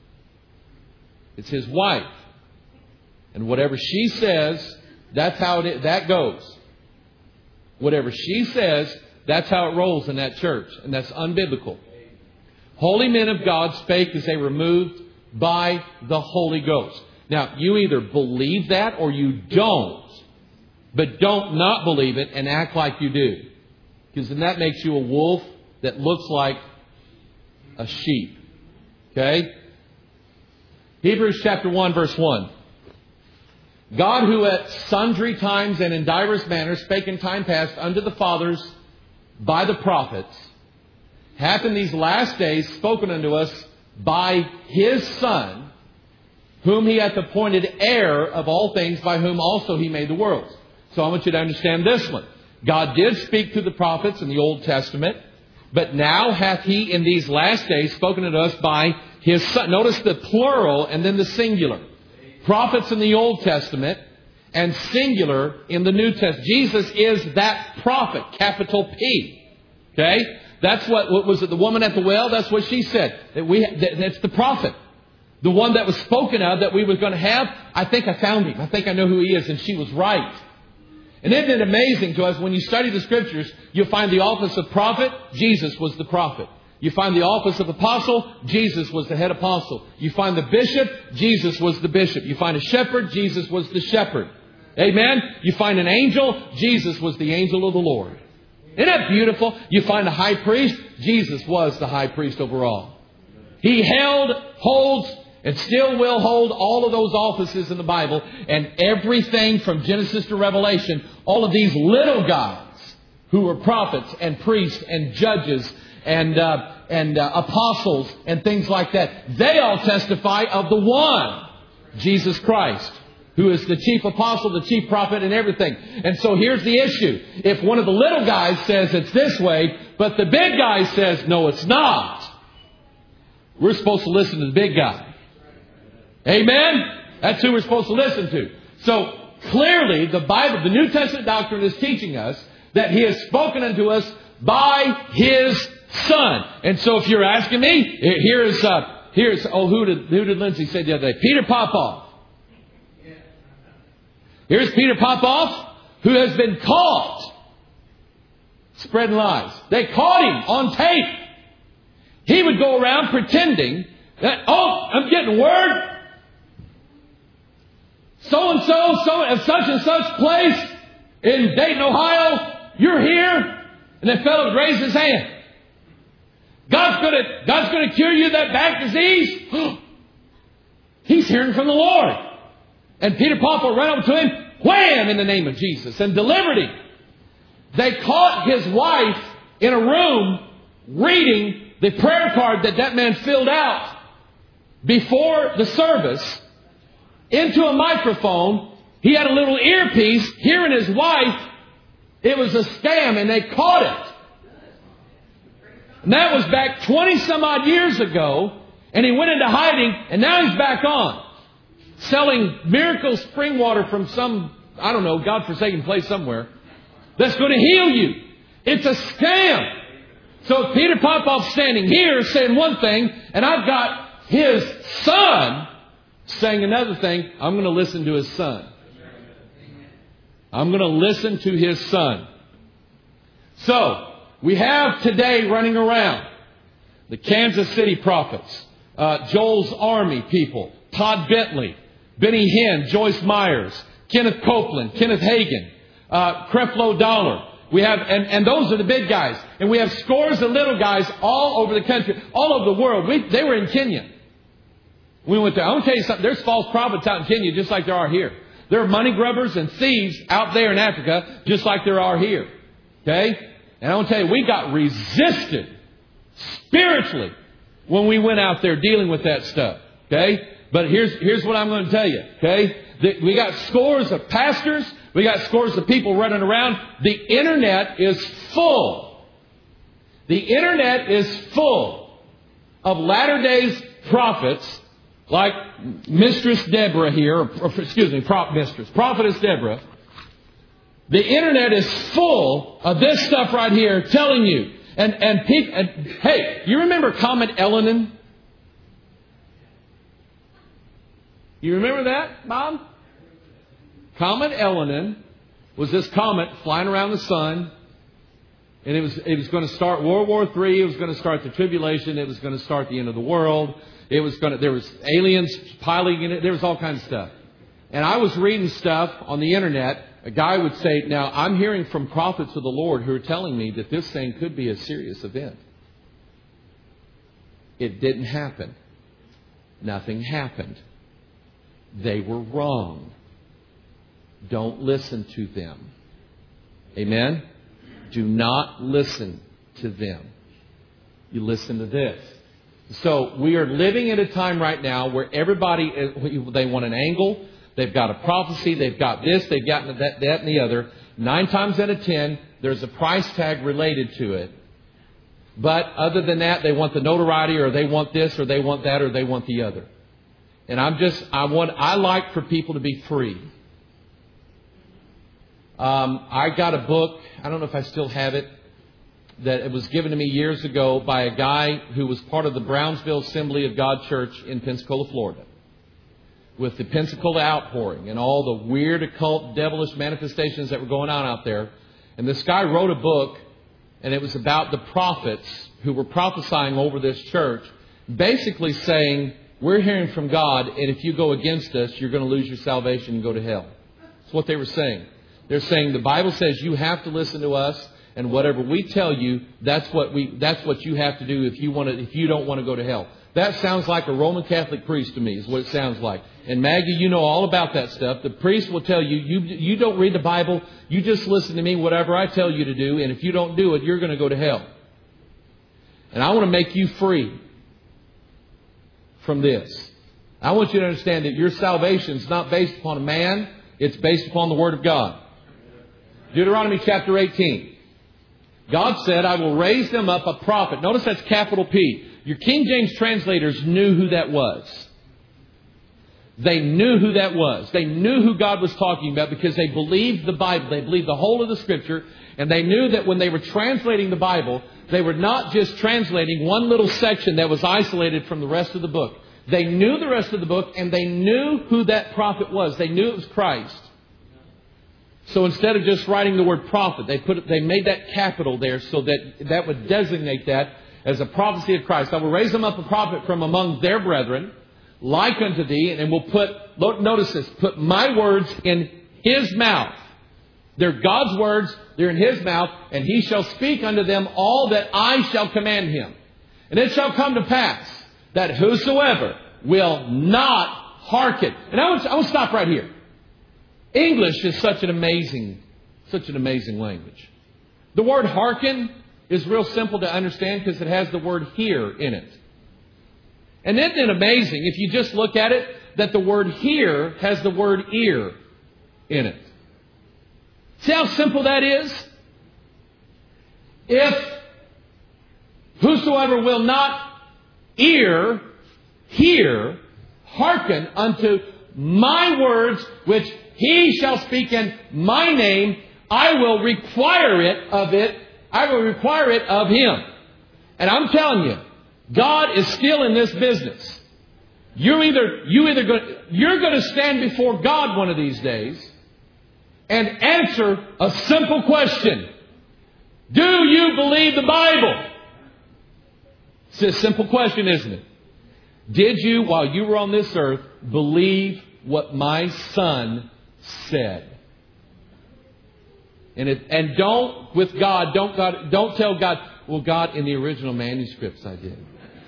It's his wife. And whatever she says, that's how it, that goes. Whatever she says, that's how it rolls in that church. And that's unbiblical. Holy men of God spake as they were moved by the Holy Ghost. Now, you either believe that or you don't. But don't not believe it and act like you do. Because then that makes you a wolf that looks like a sheep. Okay? Hebrews chapter one, verse one. God, who at sundry times and in divers manners spake in time past unto the fathers by the prophets, hath in these last days spoken unto us by His Son, whom He hath appointed heir of all things, by whom also He made the worlds. So I want you to understand this one. God did speak to the prophets in the Old Testament, but now hath He in these last days spoken unto us by His Son. Notice the plural and then the singular. Prophets in the Old Testament and singular in the New Testament. Jesus is that prophet, capital P. Okay? That's what, what was it? The woman at the well? That's what she said. That we, that, that's the prophet. The one that was spoken of that we were going to have. I think I found him. I think I know who he is. And she was right. And isn't it amazing to us when you study the Scriptures, you'll find the office of prophet. Jesus was the prophet. You find the office of apostle. Jesus was the head apostle. You find the bishop. Jesus was the bishop. You find a shepherd. Jesus was the shepherd. Amen. You find an angel. Jesus was the angel of the Lord. Isn't that beautiful? You find a high priest. Jesus was the high priest over all. He held, holds, and still will hold all of those offices in the Bible. And everything from Genesis to Revelation, all of these little guys who were prophets and priests and judges and uh, and uh, apostles and things like that, they all testify of the one, Jesus Christ, who is the chief apostle, the chief prophet, and everything. And so here's the issue. If one of the little guys says it's this way, but the big guy says, no, it's not, we're supposed to listen to the big guy. Amen? That's who we're supposed to listen to. So clearly, the Bible, the New Testament doctrine is teaching us that He has spoken unto us by His Son. And so if you're asking me, here's, uh, here's oh, who did, who did Lindsay say the other day? Peter Popoff. Here's Peter Popoff, who has been caught spreading lies. They caught him on tape. He would go around pretending that, oh, I'm getting word. So-and-so, so at such and such place in Dayton, Ohio, you're here. And that fellow would raise his hand. God's going to, God's going to cure you of that back disease. He's hearing from the Lord. And Peter Popoff ran over to him, wham, in the name of Jesus, and delivered him. They caught his wife in a room reading the prayer card that that man filled out before the service into a microphone. He had a little earpiece hearing his wife. It was a scam, and they caught it. And that was back twenty some odd years ago. And he went into hiding, and now he's back on, selling miracle spring water from some, I don't know, godforsaken place somewhere that's going to heal you. It's a scam. So Peter Popoff's standing here saying one thing, and I've got his son saying another thing. I'm going to listen to his son. I'm going to listen to his son. So, we have today running around the Kansas City prophets, uh, Joel's Army people, Todd Bentley, Benny Hinn, Joyce Myers, Kenneth Copeland, Kenneth Hagin, uh, Creflo Dollar. We have, and, and those are the big guys. And we have scores of little guys all over the country, all over the world. We, they were in Kenya. We went there. I want to tell you something. There's false prophets out in Kenya just like there are here. There are money grubbers and thieves out there in Africa just like there are here. Okay? And I want to tell you, we got resisted spiritually when we went out there dealing with that stuff. Okay? But here's, here's what I'm going to tell you. Okay? The, we got scores of pastors. We got scores of people running around. The internet is full. The internet is full of latter days prophets like Mistress Deborah here, or, or excuse me, prop mistress, Prophetess Deborah. The internet is full of this stuff right here telling you. And, and, people, and hey, you remember Comet Elenin? You remember that, Bob? Comet Elenin was this comet flying around the sun. And it was, it was going to start World War Three. It was going to start the tribulation. It was going to start the end of the world. It was going to, there was aliens piloting in it. There was all kinds of stuff. And I was reading stuff on the internet. A guy would say, now I'm hearing from prophets of the Lord who are telling me that this thing could be a serious event. It didn't happen. Nothing happened. They were wrong. Don't listen to them. Amen? Do not listen to them. You listen to this. So we are living at a time right now where everybody, they want an angle. They've got a prophecy. They've got this. They've got that, that, and the other. Nine times out of ten, there's a price tag related to it. But other than that, they want the notoriety, or they want this, or they want that, or they want the other. And I'm just, I want, I like for people to be free. Um, I got a book. I don't know if I still have it. That it was given to me years ago by a guy who was part of the Brownsville Assembly of God Church in Pensacola, Florida. With the Pensacola outpouring and all the weird, occult, devilish manifestations that were going on out there. And this guy wrote a book, and it was about the prophets who were prophesying over this church, basically saying, we're hearing from God, and if you go against us, you're going to lose your salvation and go to hell. That's what they were saying. They're saying the Bible says you have to listen to us, and whatever we tell you, that's what we that's what you have to do if you want to, if you don't want to go to hell. That sounds like a Roman Catholic priest to me, is what it sounds like. And Maggie, you know all about that stuff. The priest will tell you, you, you don't read the Bible. You just listen to me, whatever I tell you to do. And if you don't do it, you're going to go to hell. And I want to make you free from this. I want you to understand that your salvation is not based upon a man. It's based upon the Word of God. Deuteronomy chapter eighteen. God said, I will raise them up a prophet. Notice that's capital P. Your King James translators knew who that was. They knew who that was. They knew who God was talking about because they believed the Bible. They believed the whole of the Scripture. And they knew that when they were translating the Bible, they were not just translating one little section that was isolated from the rest of the book. They knew the rest of the book, and they knew who that prophet was. They knew it was Christ. So instead of just writing the word prophet, they put they made that capital there so that that would designate that as a prophecy of Christ. I will raise them up a prophet from among their brethren, like unto thee, and we'll put, notice this, put my words in his mouth. They're God's words, they're in his mouth, and he shall speak unto them all that I shall command him. And it shall come to pass that whosoever will not hearken. And I want to, I want to stop right here. English is such an amazing, such an amazing language. The word hearken is real simple to understand because it has the word hear in it. And isn't it amazing if you just look at it that the word hear has the word ear in it? See how simple that is? If whosoever will not ear, hear, hearken unto my words, which he shall speak in my name, I will require it of it. I will require it of him. And I'm telling you, God is still in this business. You're either, you either go, you're going to stand before God one of these days and answer a simple question. Do you believe the Bible? It's a simple question, isn't it? Did you, while you were on this earth, believe what my Son said? And it, and don't, with God, don't God, don't tell God, well, God, in the original manuscripts I did.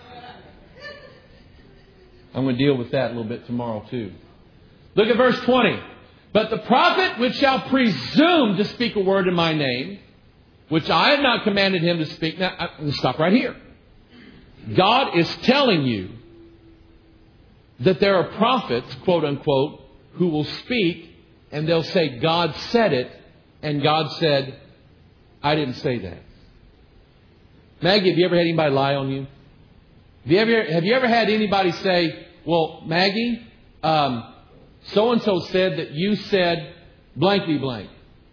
I'm going to deal with that a little bit tomorrow too. Look at verse twenty. But the prophet which shall presume to speak a word in my name, which I have not commanded him to speak. Now, I'm going to stop right here. God is telling you that there are prophets, quote unquote, who will speak and they'll say, God said it, and God said, I didn't say that. Maggie, have you ever had anybody lie on you? Have you ever, have you ever had anybody say, well, Maggie, um, so-and-so said that you said blankety blank.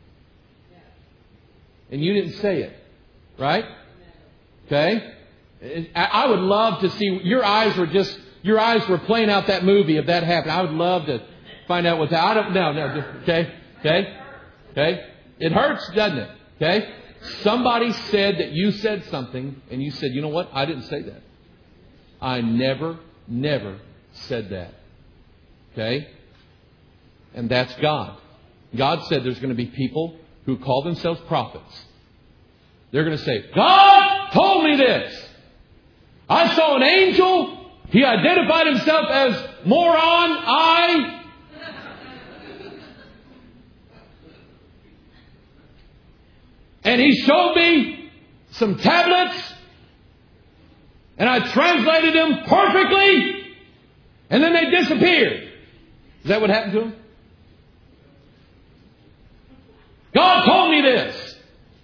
And you didn't say it. Right? Okay? I would love to see, your eyes were just, your eyes were playing out that movie if that happened. I would love to find out what that, I don't, no, no, just, okay? Okay? Okay? It hurts, doesn't it? Okay? Somebody said that you said something and you said, you know what? I didn't say that. I never, never said that. Okay? And that's God. God said there's going to be people who call themselves prophets. They're going to say, God told me this. I saw an angel. He identified himself as moron. I. And he showed me some tablets. And I translated them perfectly. And then they disappeared. Is that what happened to them? God told me this.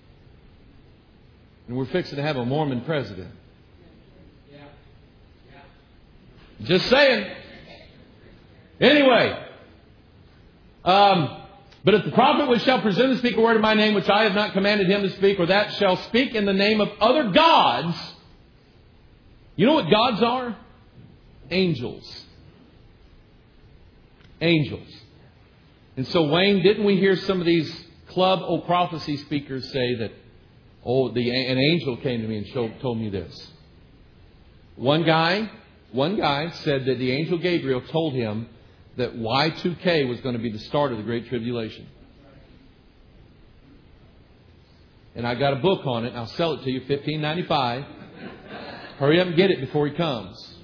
And we're fixing to have a Mormon president. Just saying. Anyway. Um, but if the prophet which shall presume to speak a word in my name, which I have not commanded him to speak, or that shall speak in the name of other gods. You know what gods are? Angels. Angels. And so, Wayne, didn't we hear some of these club old prophecy speakers say that, oh, the, an angel came to me and showed, told me this. One guy, one guy said that the angel Gabriel told him that Y two K was going to be the start of the Great Tribulation. And I got a book on it. I'll sell it to you, fifteen ninety-five. Hurry up and get it before he comes.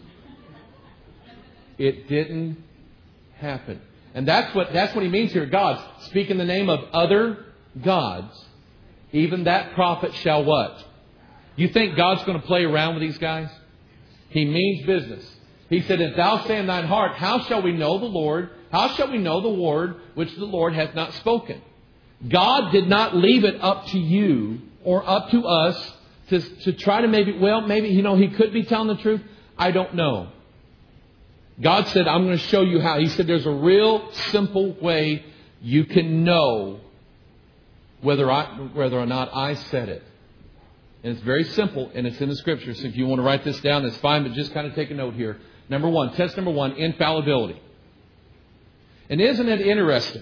It didn't happen. And that's what that's what he means here. Gods. Speak in the name of other gods. Even that prophet shall what? You think God's going to play around with these guys? He means business. He said, if thou say in thine heart, how shall we know the Lord? How shall we know the word which the Lord hath not spoken? God did not leave it up to you or up to us to, to try to maybe, well, maybe, you know, he could be telling the truth. I don't know. God said, I'm going to show you how. He said, there's a real simple way you can know whether I, whether or not I said it. And it's very simple, and it's in the Scriptures. So if you want to write this down, that's fine, but just kind of take a note here. Number one, test number one, infallibility. And isn't it interesting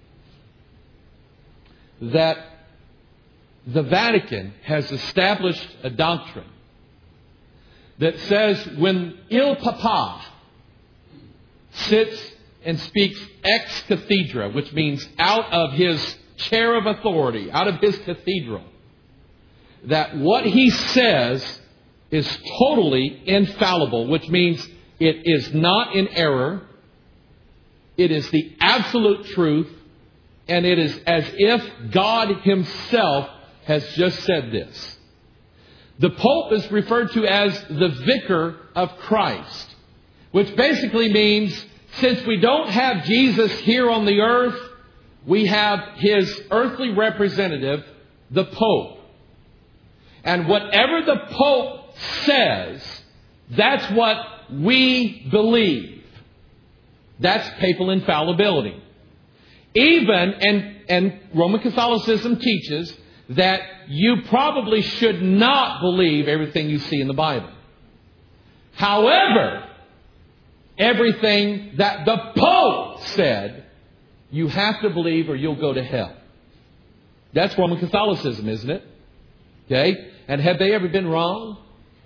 that the Vatican has established a doctrine that says when Il Papa sits and speaks ex cathedra, which means out of his chair of authority, out of his cathedral, that what he says is totally infallible, which means it is not in error. It is the absolute truth. And it is as if God himself has just said this. The Pope is referred to as the Vicar of Christ, which basically means since we don't have Jesus here on the earth, we have his earthly representative, the Pope. And whatever the Pope says, that's what we believe. That's papal infallibility. Even, and, and Roman Catholicism teaches that you probably should not believe everything you see in the Bible. However, everything that the Pope said, you have to believe or you'll go to hell. That's Roman Catholicism, isn't it? Okay? And have they ever been wrong?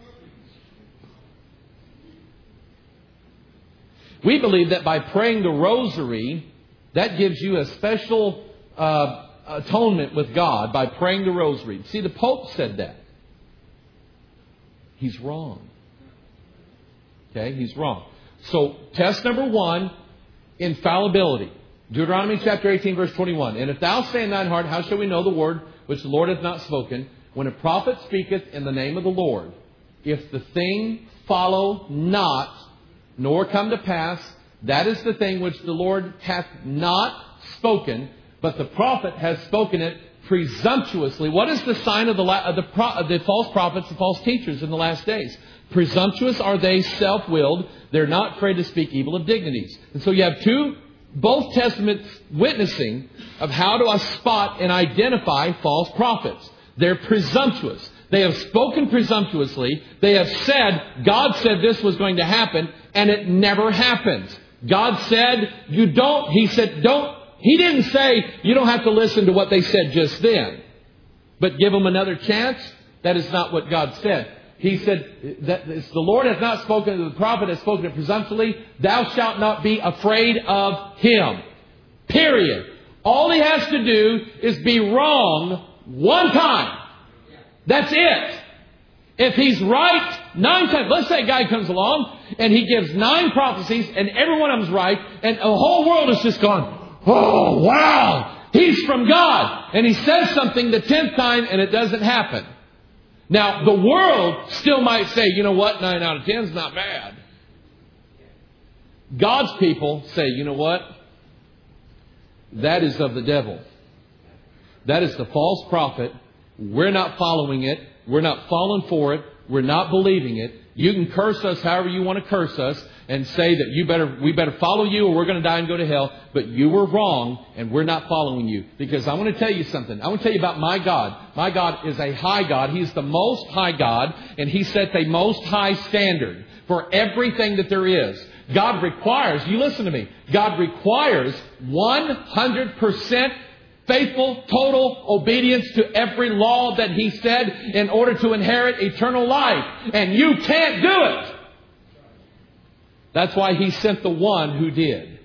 We believe that by praying the rosary, that gives you a special uh, atonement with God by praying the rosary. See, the Pope said that. He's wrong. Okay? He's wrong. So, test number one, infallibility. Deuteronomy chapter eighteen, verse twenty-one. And if thou say in thine heart, how shall we know the word which the Lord hath not spoken? When a prophet speaketh in the name of the Lord, if the thing follow not, nor come to pass, that is the thing which the Lord hath not spoken, but the prophet has spoken it presumptuously. What is the sign of the, of the, pro, of the false prophets, the false teachers in the last days? Presumptuous are they, self-willed. They're not afraid to speak evil of dignities. And so you have two, both Testaments witnessing of how to spot and identify false prophets. They're presumptuous. They have spoken presumptuously. They have said, God said this was going to happen, and it never happens. God said, you don't, He said, don't, He didn't say, you don't have to listen to what they said just then, but give them another chance. That is not what God said. He said, that the Lord hath not spoken, the prophet has spoken it presumptuously. Thou shalt not be afraid of him. Period. All he has to do is be wrong one time. That's it. If he's right nine times, let's say a guy comes along and he gives nine prophecies and every one of them's right, and the whole world is just gone, oh, wow, he's from God. And he says something the tenth time and it doesn't happen. Now, the world still might say, you know what, nine out of ten is not bad. God's people say, you know what? That is of the devil. That is the false prophet. We're not following it. We're not falling for it. We're not believing it. You can curse us however you want to curse us and say that you better, we better follow you or we're going to die and go to hell. But you were wrong and we're not following you. Because I want to tell you something. I want to tell you about my God. My God is a high God. He's the most high God. And He sets a most high standard for everything that there is. God requires, you listen to me, God requires one hundred percent faithful, total obedience to every law that He said in order to inherit eternal life. And you can't do it. That's why He sent the one who did.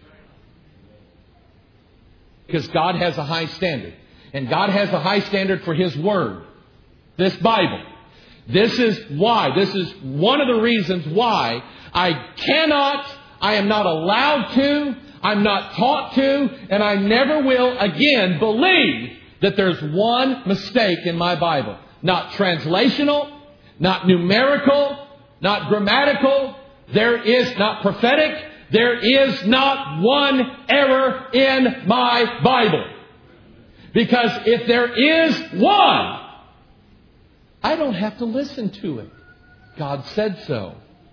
Because God has a high standard. And God has a high standard for His Word. This Bible. This is why, this is one of the reasons why I cannot, I am not allowed to, I'm not taught to, and I never will again believe that there's one mistake in my Bible. Not translational, not numerical, not grammatical. There is not prophetic. There is not one error in my Bible. Because if there is one, I don't have to listen to it. God said so.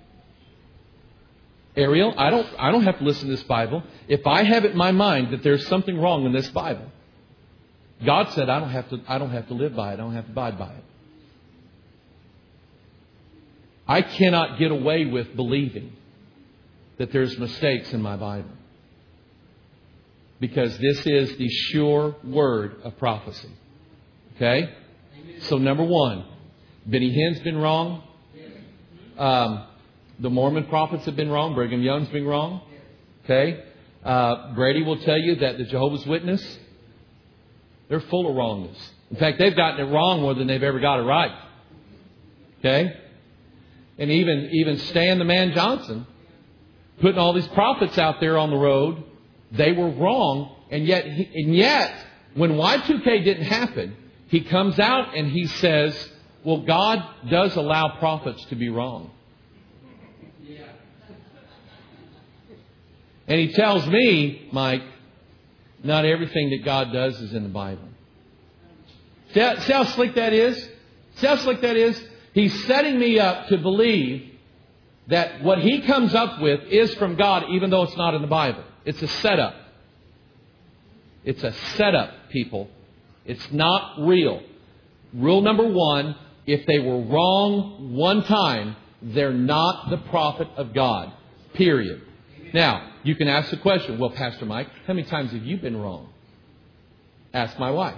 Ariel, I don't, I don't have to listen to this Bible. If I have it in my mind that there's something wrong in this Bible, God said I don't have to, I don't have to live by it. I don't have to abide by it. I cannot get away with believing that there's mistakes in my Bible. Because this is the sure word of prophecy. Okay? So number one, Benny Hinn's been wrong. Um, the Mormon prophets have been wrong. Brigham Young's been wrong. Okay? Uh, Brady will tell you that the Jehovah's Witness, they're full of wrongness. In fact, they've gotten it wrong more than they've ever got it right. Okay? And even, even Stan the Man Johnson, putting all these prophets out there on the road, they were wrong. And yet, and yet, when Y two K didn't happen, he comes out and he says, well, God does allow prophets to be wrong. And he tells me, Mike, not everything that God does is in the Bible. See how, see how slick that is? See how slick that is? He's setting me up to believe that what he comes up with is from God, even though it's not in the Bible. It's a setup. It's a setup, people. It's not real. Rule number one, if they were wrong one time, they're not the prophet of God. Period. Now, you can ask the question, well, Pastor Mike, how many times have you been wrong? Ask my wife.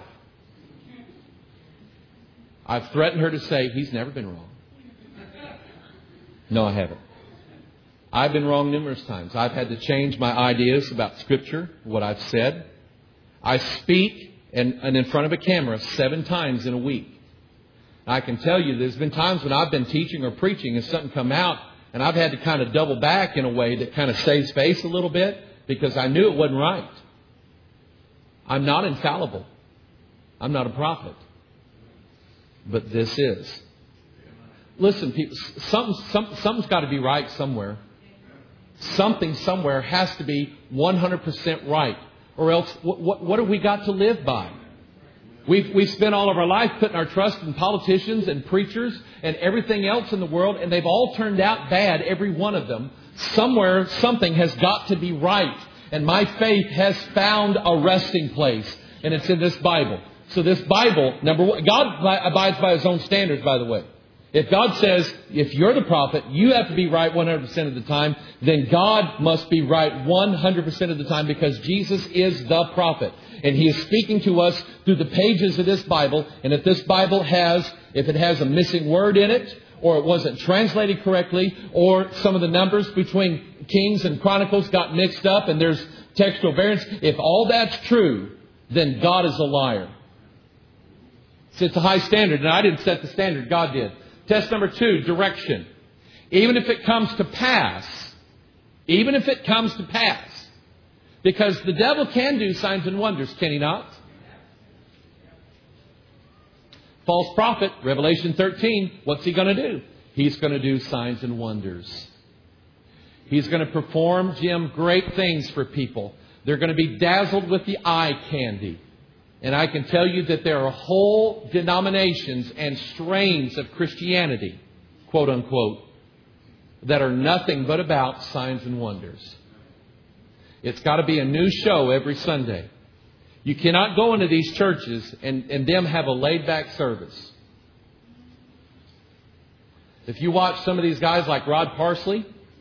I've threatened her to say, he's never been wrong. No, I haven't. I've been wrong numerous times. I've had to change my ideas about Scripture, what I've said. I speak and, and in front of a camera seven times in a week. I can tell you there's been times when I've been teaching or preaching and something come out and I've had to kind of double back in a way that kind of saves face a little bit because I knew it wasn't right. I'm not infallible. I'm not a prophet. But this is. Listen, people, something, some, something's got to be right somewhere. Something somewhere has to be one hundred percent right. Or else, what, what, what have we got to live by? We've, we've spent all of our life putting our trust in politicians and preachers and everything else in the world, and they've all turned out bad, every one of them. Somewhere, something has got to be right. And my faith has found a resting place, and it's in this Bible. So this Bible, number one, God abides by His own standards, by the way. If God says, if you're the prophet, you have to be right one hundred percent of the time, then God must be right one hundred percent of the time because Jesus is the prophet. And He is speaking to us through the pages of this Bible. And if this Bible has, if it has a missing word in it, or it wasn't translated correctly, or some of the numbers between Kings and Chronicles got mixed up and there's textual variance, if all that's true, then God is a liar. So it's a high standard, and I didn't set the standard, God did. Test number two, direction. Even if it comes to pass, even if it comes to pass, because the devil can do signs and wonders, can he not? False prophet, Revelation thirteen, what's he going to do? He's going to do signs and wonders. He's going to perform, Jim, great things for people. They're going to be dazzled with the eye candy. And I can tell you that there are whole denominations and strains of Christianity, quote unquote, that are nothing but about signs and wonders. It's got to be a new show every Sunday. You cannot go into these churches and, and them have a laid-back service. If you watch some of these guys like Rod Parsley,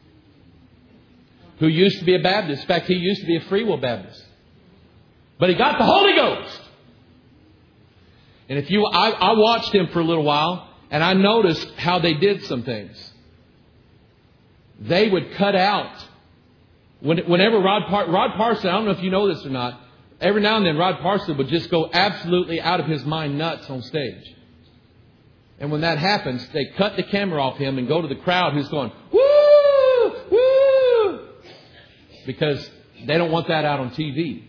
who used to be a Baptist. In fact, he used to be a Free Will Baptist. But he got the Holy Ghost. And if you, I, I watched him for a little while, and I noticed how they did some things. They would cut out. When, whenever Rod, Par, Rod Parsley, I don't know if you know this or not, every now and then Rod Parsley would just go absolutely out of his mind nuts on stage. And when that happens, they cut the camera off him and go to the crowd who's going, woo, woo, because they don't want that out on T V.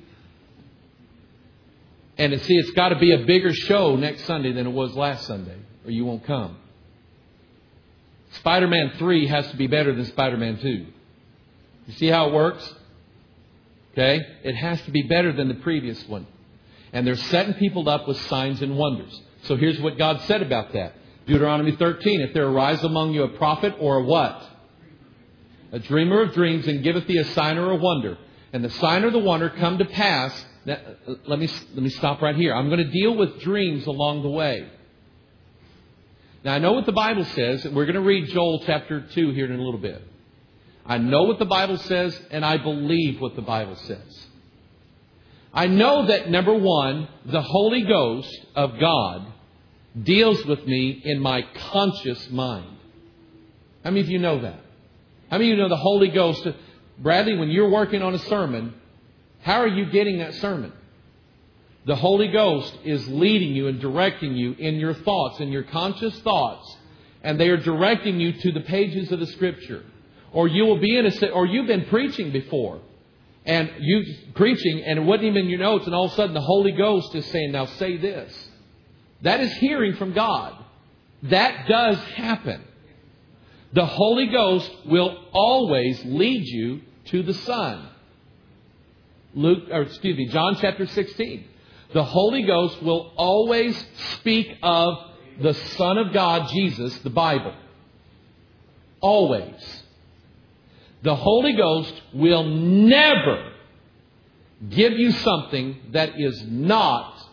And to see, it's got to be a bigger show next Sunday than it was last Sunday, or you won't come. Spider-Man three has to be better than Spider-Man two. You see how it works? Okay? It has to be better than the previous one. And they're setting people up with signs and wonders. So here's what God said about that. Deuteronomy thirteen, if there arise among you a prophet or a what? A dreamer of dreams, and giveth thee a sign or a wonder. And the sign or the wonder come to pass. Now, let me, let me stop right here. I'm going to deal with dreams along the way. Now, I know what the Bible says. And we're going to read Joel chapter two here in a little bit. I know what the Bible says, and I believe what the Bible says. I know that, number one, the Holy Ghost of God deals with me in my conscious mind. How many of you know that? How many of you know the Holy Ghost? Bradley, when you're working on a sermon, how are you getting that sermon? The Holy Ghost is leading you and directing you in your thoughts, in your conscious thoughts, and they are directing you to the pages of the Scripture. Or you will be in a, or you've been preaching before, and you preaching, and it wasn't even in your notes, and all of a sudden the Holy Ghost is saying, "Now say this." That is hearing from God. That does happen. The Holy Ghost will always lead you to the Son. Luke, or excuse me, John chapter sixteen. The Holy Ghost will always speak of the Son of God, Jesus, the Bible. Always. The Holy Ghost will never give you something that is not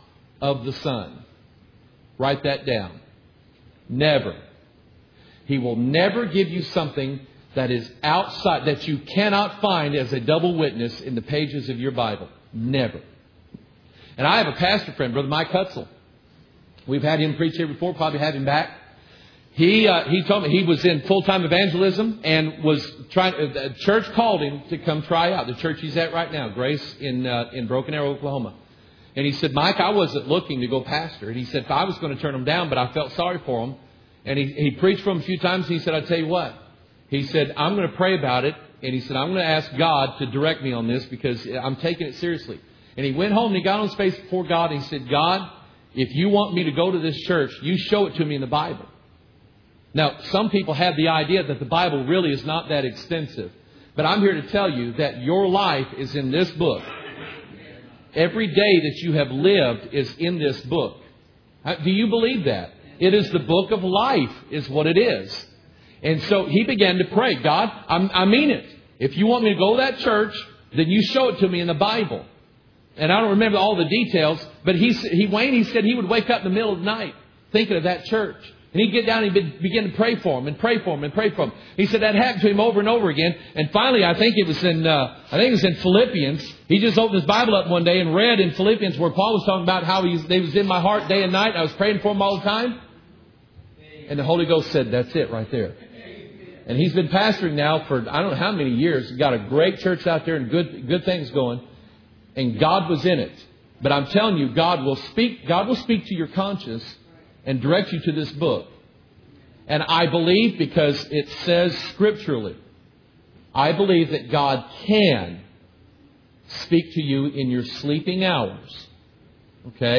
of the Son. Write that down. Never. He will never give you something that is outside, that you cannot find as a double witness in the pages of your Bible. Never. And I have a pastor friend, Brother Mike Hutzel. We've had him preach here before, probably have him back. He uh, he told me he was in full-time evangelism and was trying. Uh, the church called him to come try out the church he's at right now, Grace in uh, in Broken Arrow, Oklahoma. And he said, Mike, I wasn't looking to go pastor. And he said, I was going to turn him down, but I felt sorry for him. And he he preached for him a few times. And he said, I'll tell you what. He said, I'm going to pray about it. And he said, I'm going to ask God to direct me on this because I'm taking it seriously. And he went home and he got on his face before God. And he said, God, if you want me to go to this church, you show it to me in the Bible. Now, some people have the idea that the Bible really is not that extensive. But I'm here to tell you that your life is in this book. Every day that you have lived is in this book. Do you believe that? It is the book of life is what it is. And so he began to pray, God, I'm, I mean it. If you want me to go to that church, then you show it to me in the Bible. And I don't remember all the details, but he, he Wayne, he said he would wake up in the middle of the night thinking of that church. And he'd get down and he'd begin to pray for him and pray for him and pray for him. He said that happened to him over and over again. And finally, I think it was in, uh, I think it was in Philippians. He just opened his Bible up one day and read in Philippians where Paul was talking about how he, they was in my heart day and night. And I was praying for him all the time. And the Holy Ghost said, that's it right there. And he's been pastoring now for I don't know how many years. He's got a great church out there and good, good things going. And God was in it. But I'm telling you, God will speak, God will speak to your conscience and direct you to this book. And I believe, because it says scripturally, I believe that God can speak to you in your sleeping hours. Okay?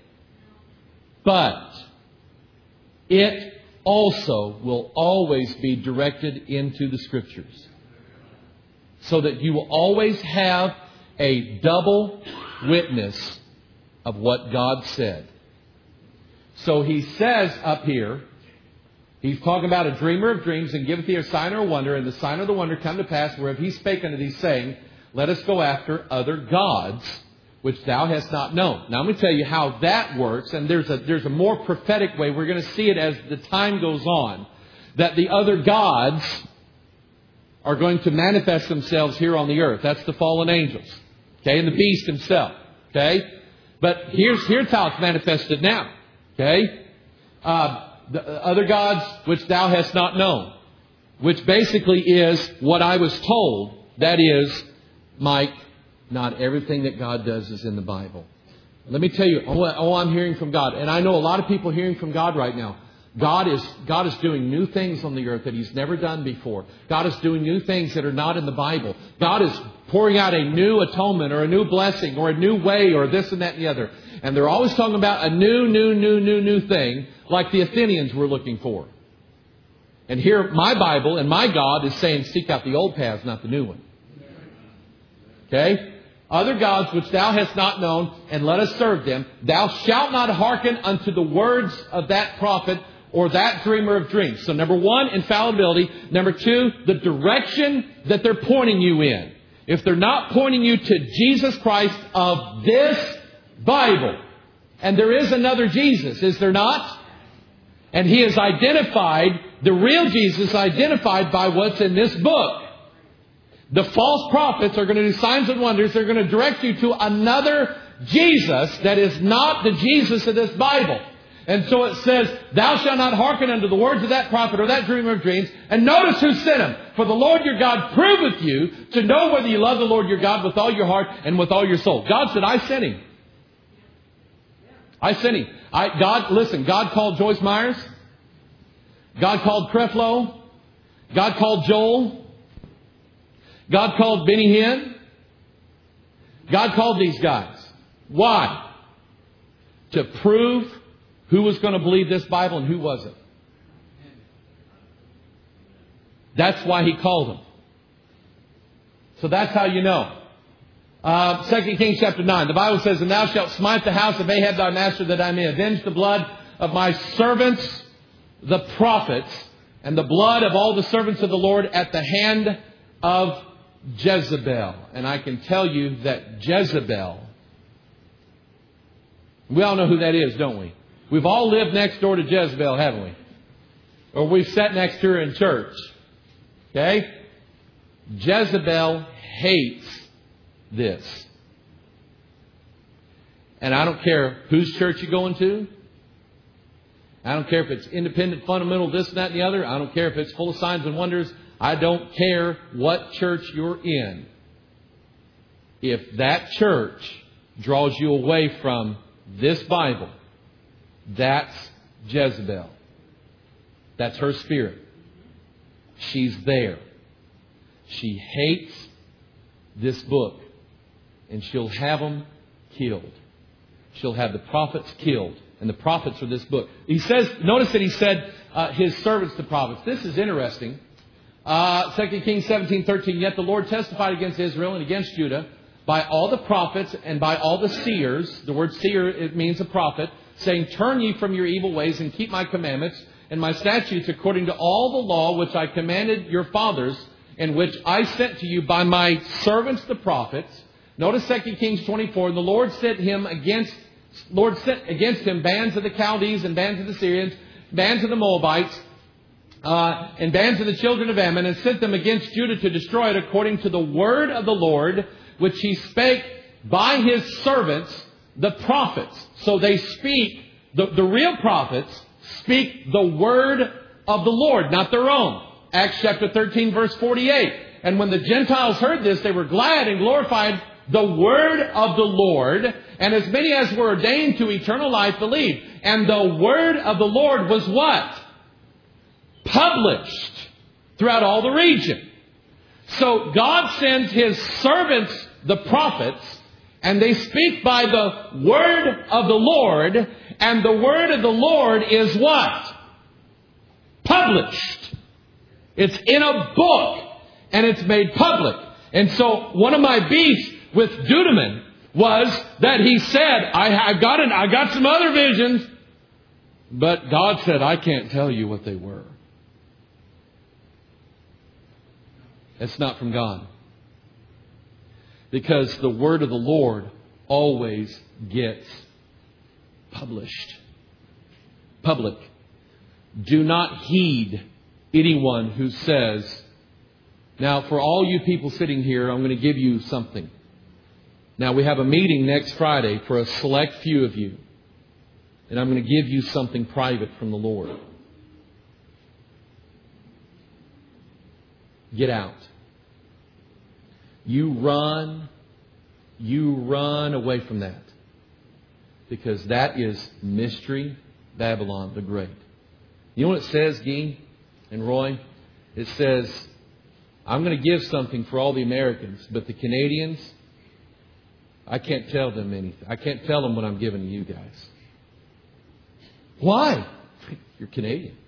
But it also will always be directed into the Scriptures. So that you will always have a double witness of what God said. So he says up here, he's talking about a dreamer of dreams and giveth thee a sign or a wonder, and the sign or the wonder come to pass, whereof he spake unto thee, saying, let us go after other gods, which thou hast not known. Now I'm going to tell you how that works, and there's a there's a more prophetic way. We're going to see it as the time goes on, that the other gods are going to manifest themselves here on the earth. That's the fallen angels, okay, and the beast himself, okay. But here's here's how it's manifested now. Okay? Uh, the other gods which thou hast not known. Which basically is what I was told. That is, Mike, not everything that God does is in the Bible. Let me tell you, oh, oh, I'm hearing from God. And I know a lot of people hearing from God right now. God is, God is doing new things on the earth that He's never done before. God is doing new things that are not in the Bible. God is pouring out a new atonement or a new blessing or a new way or this and that and the other. And they're always talking about a new, new, new, new, new thing like the Athenians were looking for. And here my Bible and my God is saying, seek out the old paths, not the new one. Okay? Other gods which thou hast not known, and let us serve them. Thou shalt not hearken unto the words of that prophet or that dreamer of dreams. So number one, infallibility. Number two, the direction that they're pointing you in. If they're not pointing you to Jesus Christ of this Bible, and there is another Jesus, is there not? And He is identified, the real Jesus identified by what's in this book. The false prophets are going to do signs and wonders. They're going to direct you to another Jesus that is not the Jesus of this Bible. And so it says, thou shalt not hearken unto the words of that prophet or that dreamer of dreams. And notice who sent him. For the Lord your God proveth you to know whether you love the Lord your God with all your heart and with all your soul. God said, I sent him. I sent him. I, God, listen, God called Joyce Myers. God called Creflo. God called Joel. God called Benny Hinn. God called these guys. Why? To prove who was going to believe this Bible and who wasn't. That's why He called them. So that's how you know. Uh, Second Kings chapter nine. The Bible says, and thou shalt smite the house of Ahab thy master, that I may avenge the blood of my servants, the prophets, and the blood of all the servants of the Lord at the hand of Jezebel. And I can tell you that Jezebel We all know who that is, don't we? We've all lived next door to Jezebel, haven't we? Or we've sat next to her in church. Okay? Jezebel hates this. And I don't care whose church you're going to. I don't care if it's independent, fundamental, this, that, and the other. I don't care if it's full of signs and wonders. I don't care what church you're in. If that church draws you away from this Bible, that's Jezebel. That's her spirit. She's there. She hates this book. And she'll have them killed. She'll have the prophets killed. And the prophets are this book. He says, notice that he said uh, his servants, the prophets. This is interesting. Uh, Second Kings seventeen thirteen. Yet the Lord testified against Israel and against Judah by all the prophets and by all the seers. The word seer, it means a prophet. Saying, turn ye from your evil ways and keep my commandments and my statutes according to all the law which I commanded your fathers and which I sent to you by my servants the prophets. Notice Second Kings twenty-four. And the Lord sent him against Lord sent against him bands of the Chaldees and bands of the Syrians, bands of the Moabites, uh, and bands of the children of Ammon, and sent them against Judah to destroy it according to the word of the Lord, which he spake by his servants, the prophets. So they speak, the, the real prophets speak the word of the Lord, not their own. Acts chapter thirteen, verse forty-eight. And when the Gentiles heard this, they were glad and glorified the word of the Lord, and as many as were ordained to eternal life believed. And the word of the Lord was what? Published throughout all the region. So God sends His servants, the prophets, and they speak by the word of the Lord, and the word of the Lord is what? Published. It's in a book, and it's made public. And so one of my beefs with Dudeman was that he said, I, I got an, I got some other visions, but God said, I can't tell you what they were. It's not from God. Because the word of the Lord always gets published. Public. Do not heed anyone who says, now for all you people sitting here, I'm going to give you something. Now, we have a meeting next Friday for a select few of you. And I'm going to give you something private from the Lord. Get out. You run. You run away from that. Because that is Mystery Babylon the Great. You know what it says, Gene and Roy? It says, I'm going to give something for all the Americans, but the Canadians, I can't tell them anything. I can't tell them what I'm giving to you guys. Why? You're Canadian.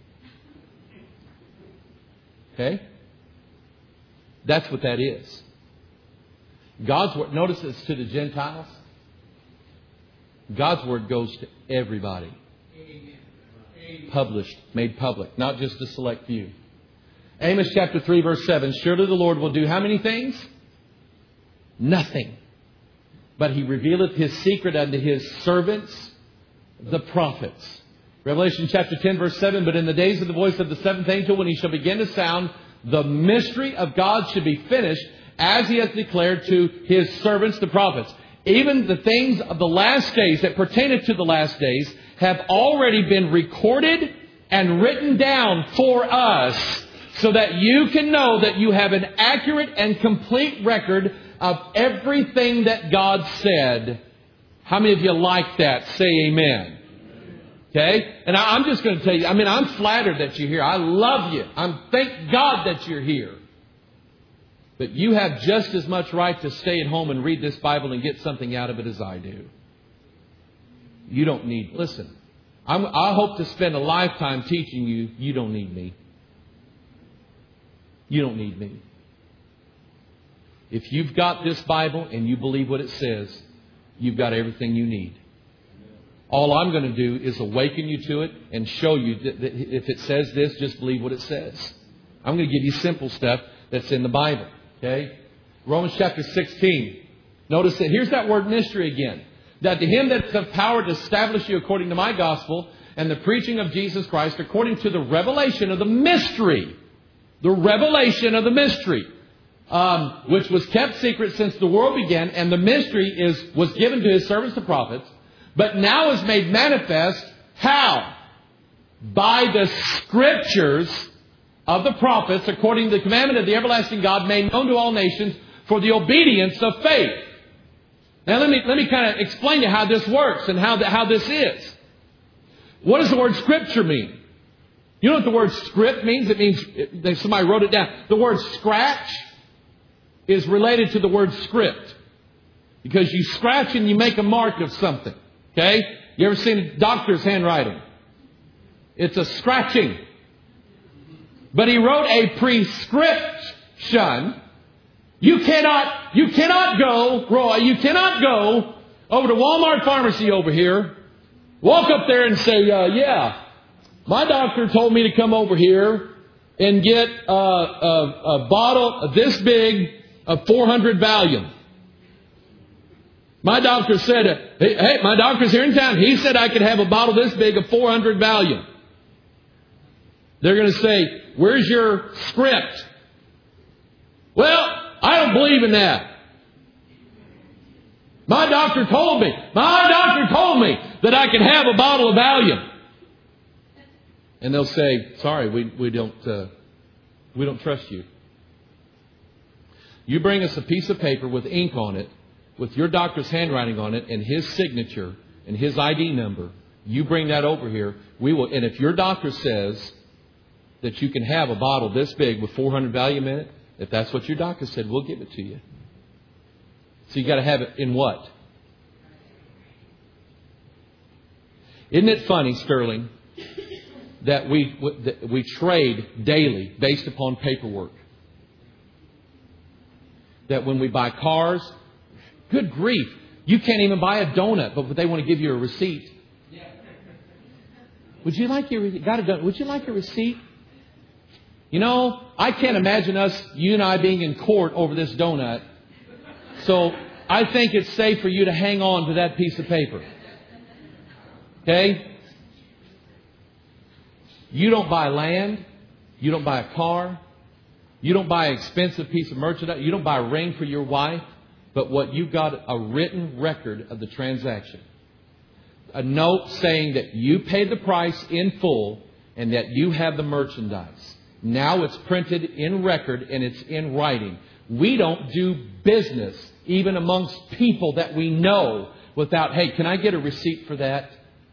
Okay? That's what that is. God's word, notice it's to the Gentiles. God's word goes to everybody. Published, made public, not just a select few. Amos chapter three, verse seven. Surely the Lord will do how many things? Nothing. But He revealeth His secret unto His servants, the prophets. Revelation chapter ten, verse seven. But in the days of the voice of the seventh angel, when he shall begin to sound, the mystery of God should be finished, as He has declared to His servants, the prophets. Even the things of the last days that pertain to the last days have already been recorded and written down for us, so that you can know that you have an accurate and complete record of everything that God said. How many of you like that? Say amen. Okay? And I, I'm just going to tell you, I mean, I'm flattered that you're here. I love you. I'm thank God that you're here. But you have just as much right to stay at home and read this Bible and get something out of it as I do. You don't need, listen, I'm, I hope to spend a lifetime teaching you, you don't need me. You don't need me. If you've got this Bible and you believe what it says, you've got everything you need. All I'm going to do is awaken you to it and show you that, that if it says this, just believe what it says. I'm going to give you simple stuff that's in the Bible. Okay? Romans chapter sixteen. Notice that here's that word mystery again. that to him that hath power to establish you according to my gospel and the preaching of Jesus Christ, according to the revelation of the mystery, the revelation of the mystery, um, which was kept secret since the world began, and the mystery is was given to his servants the prophets, but now is made manifest. How? By the scriptures of the prophets, according to the commandment of the everlasting God, made known to all nations for the obedience of faith. Now let me let me kind of explain to you how this works and how the, how this is. What does the word scripture mean? You know what the word script means? It means, somebody wrote it down. The word scratch is related to the word script. Because you scratch and you make a mark of something. Okay? You ever seen a doctor's handwriting? It's a scratching. But he wrote a prescription. You cannot, you cannot go, Roy, you cannot go over to Walmart Pharmacy over here, walk up there and say, uh, yeah, my doctor told me to come over here and get uh, a, a bottle this big of four hundred Valium. My doctor said, hey, hey, my doctor's here in town. He said I could have a bottle this big of four hundred Valium. They're going to say, where's your script? Well, I don't believe in that. My doctor told me, my doctor told me that I could have a bottle of Valium. And they'll say, sorry, we, we don't, uh, we don't trust you. You bring us a piece of paper with ink on it, with your doctor's handwriting on it and his signature and his I D number. You bring that over here. We will, and if your doctor says that you can have a bottle this big with four hundred Valium in it, if that's what your doctor said, we'll give it to you. So you got to have it in what? Isn't it funny, Sterling, that we that we trade daily based upon paperwork? That when we buy cars, good grief, you can't even buy a donut, but they want to give you a receipt. Would you like your got a donut? Would you like a receipt? You know, I can't imagine us, you and I, being in court over this donut. So I think it's safe for you to hang on to that piece of paper. Okay? You don't buy land. You don't buy a car. You don't buy an expensive piece of merchandise. You don't buy a ring for your wife. But what you've got, a written record of the transaction. A note saying that you paid the price in full and that you have the merchandise. Now it's printed in record and it's in writing. We don't do business, even amongst people that we know, without, hey, can I get a receipt for that?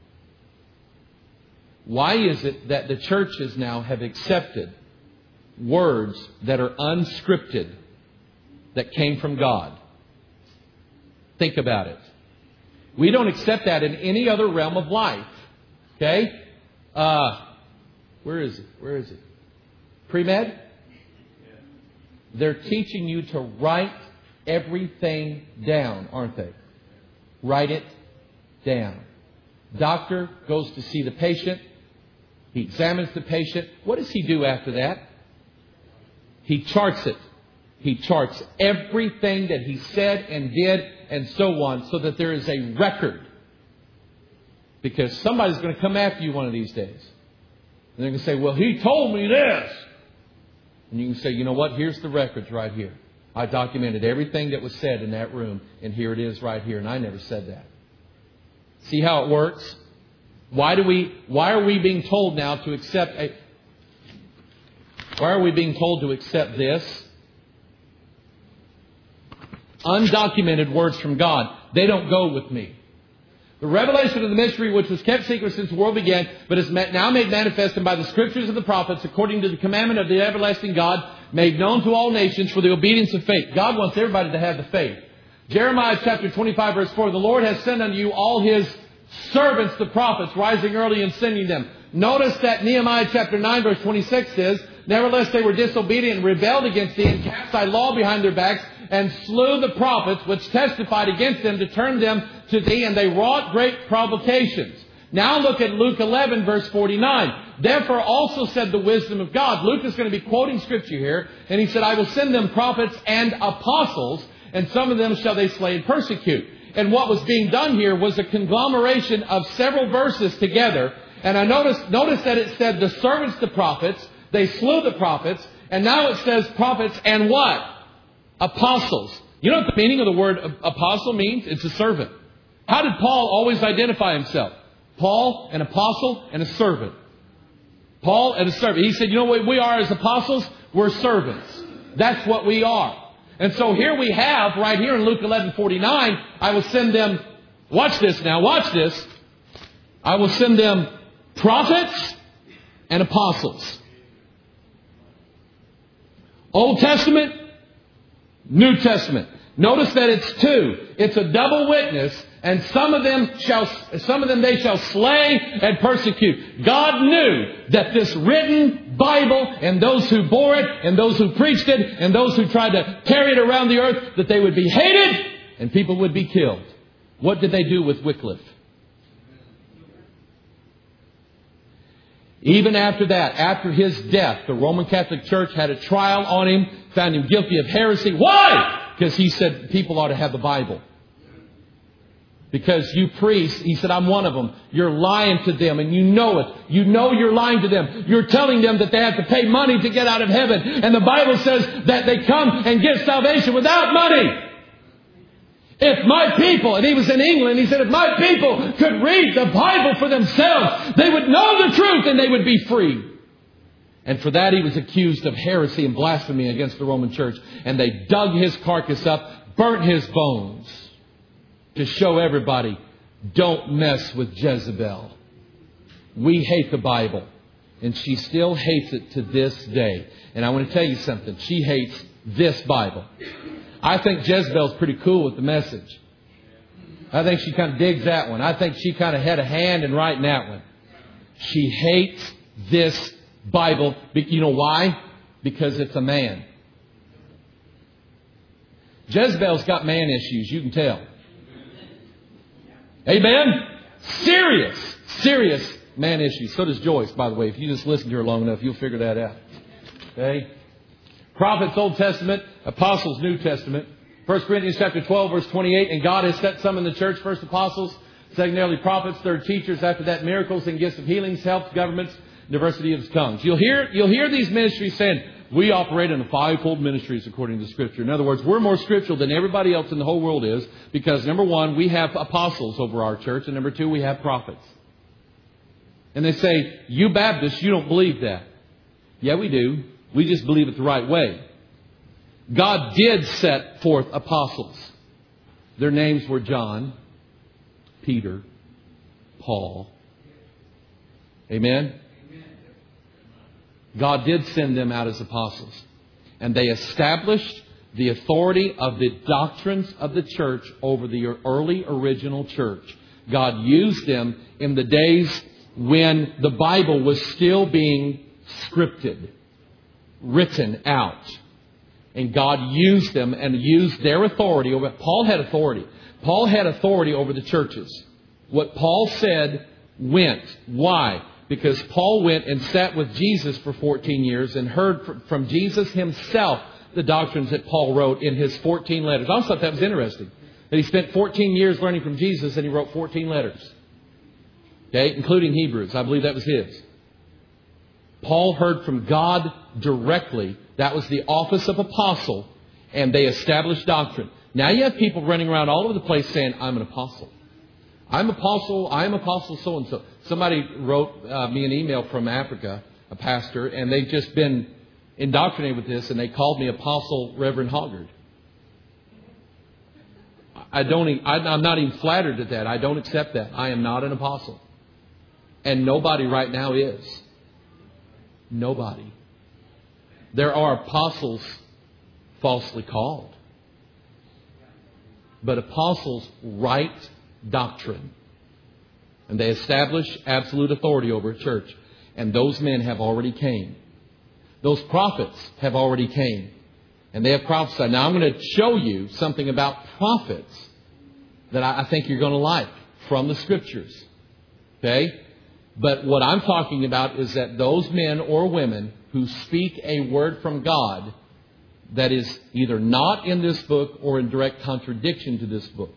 Why is it that the churches now have accepted words that are unscripted that came from God? Think about it. We don't accept that in any other realm of life. Okay? Uh, where is it? Where is it? Pre-med? They're teaching you to write everything down, aren't they? Write it down. Doctor goes to see the patient. He examines the patient. What does he do after that? He charts it. He charts everything that he said and did and so on, so that there is a record. Because somebody's going to come after you one of these days. And they're going to say, well, he told me this. And you can say, you know what? Here's the records right here. I documented everything that was said in that room. And here it is right here. And I never said that. See how it works? Why do we, why are we being told now to accept a, why are we being told to accept this? Undocumented words from God. They don't go with me. The revelation of the mystery which was kept secret since the world began, but is now made manifest by the scriptures of the prophets, according to the commandment of the everlasting God, made known to all nations for the obedience of faith. God wants everybody to have the faith. Jeremiah chapter twenty-five verse four, the Lord has sent unto you all His servants, the prophets, rising early and sending them. Notice that Nehemiah chapter nine verse twenty-six says, nevertheless they were disobedient and rebelled against thee and cast thy law behind their backs and slew the prophets which testified against them to turn them to thee, and they wrought great provocations. Now look at Luke eleven verse forty-nine. Therefore also said the wisdom of God. Luke is going to be quoting scripture here. And he said, I will send them prophets and apostles, and some of them shall they slay and persecute. And what was being done here was a conglomeration of several verses together. And I noticed, notice that it said the servants to prophets. They slew the prophets. And now it says prophets and what? Apostles. You know what the meaning of the word apostle means? It's a servant. How did Paul always identify himself? Paul, an apostle, and a servant. Paul and a servant. He said, you know what we are as apostles? We're servants. That's what we are. And so here we have, right here in Luke eleven forty-nine, I will send them, watch this now, watch this. I will send them prophets and apostles. Old Testament, New Testament. Notice that it's two. It's a double witness, and some of them shall, some of them they shall slay and persecute. God knew that this written Bible and those who bore it and those who preached it and those who tried to carry it around the earth, that they would be hated and people would be killed. What did they do with Wycliffe? Even after that, after his death, the Roman Catholic Church had a trial on him, found him guilty of heresy. Why? Because he said people ought to have the Bible. Because you priests, he said, I'm one of them. You're lying to them and you know it. You know you're lying to them. You're telling them that they have to pay money to get out of heaven. And the Bible says that they come and get salvation without money. If my people, and he was in England, he said, if my people could read the Bible for themselves, they would know the truth and they would be free. And for that he was accused of heresy and blasphemy against the Roman Church. And they dug his carcass up, burnt his bones, to show everybody, don't mess with Jezebel. We hate the Bible. And she still hates it to this day. And I want to tell you something. She hates this Bible. I think Jezebel's pretty cool with the message. I think she kind of digs that one. I think she kind of had a hand in writing that one. She hates this Bible. You know why? Because it's a man. Jezebel's got man issues, you can tell. Amen? Serious, serious man issues. So does Joyce, by the way. If you just listen to her long enough, you'll figure that out. Okay? Prophets, Old Testament. Apostles, New Testament. First Corinthians chapter twelve, verse twenty-eight. And God has set some in the church. First apostles. Secondarily prophets. Third teachers. After that miracles and gifts of healings, helps, governments, diversity of tongues. You'll hear, you'll hear these ministries saying, we operate in the fivefold ministries according to Scripture. In other words, we're more scriptural than everybody else in the whole world is because, number one, we have apostles over our church, and number two, we have prophets. And they say, you Baptists, you don't believe that. Yeah, we do. We just believe it the right way. God did set forth apostles. Their names were John, Peter, Paul. Amen? God did send them out as apostles. And they established the authority of the doctrines of the church over the early original church. God used them in the days when the Bible was still being scripted, written out. And God used them and used their authority over. Paul had authority. Paul had authority over the churches. What Paul said went. Why? Because Paul went and sat with Jesus for fourteen years and heard from Jesus himself the doctrines that Paul wrote in his fourteen letters. I also thought that was interesting. That he spent fourteen years learning from Jesus and he wrote fourteen letters. Okay, including Hebrews. I believe that was his. Paul heard from God directly. That was the office of apostle. And they established doctrine. Now you have people running around all over the place saying, I'm an apostle. I'm apostle, I'm apostle so-and-so. Somebody wrote uh, me an email from Africa, a pastor, and they've just been indoctrinated with this, and they called me Apostle Reverend Hoggard. I don't, I'm not even flattered at that. I don't accept that. I am not an apostle. And nobody right now is. Nobody. There are apostles falsely called. But apostles write doctrine. And they establish absolute authority over a church. And those men have already came. Those prophets have already came. And they have prophesied. Now I'm going to show you something about prophets that I think you're going to like from the Scriptures. Okay? But what I'm talking about is that those men or women who speak a word from God that is either not in this book or in direct contradiction to this book,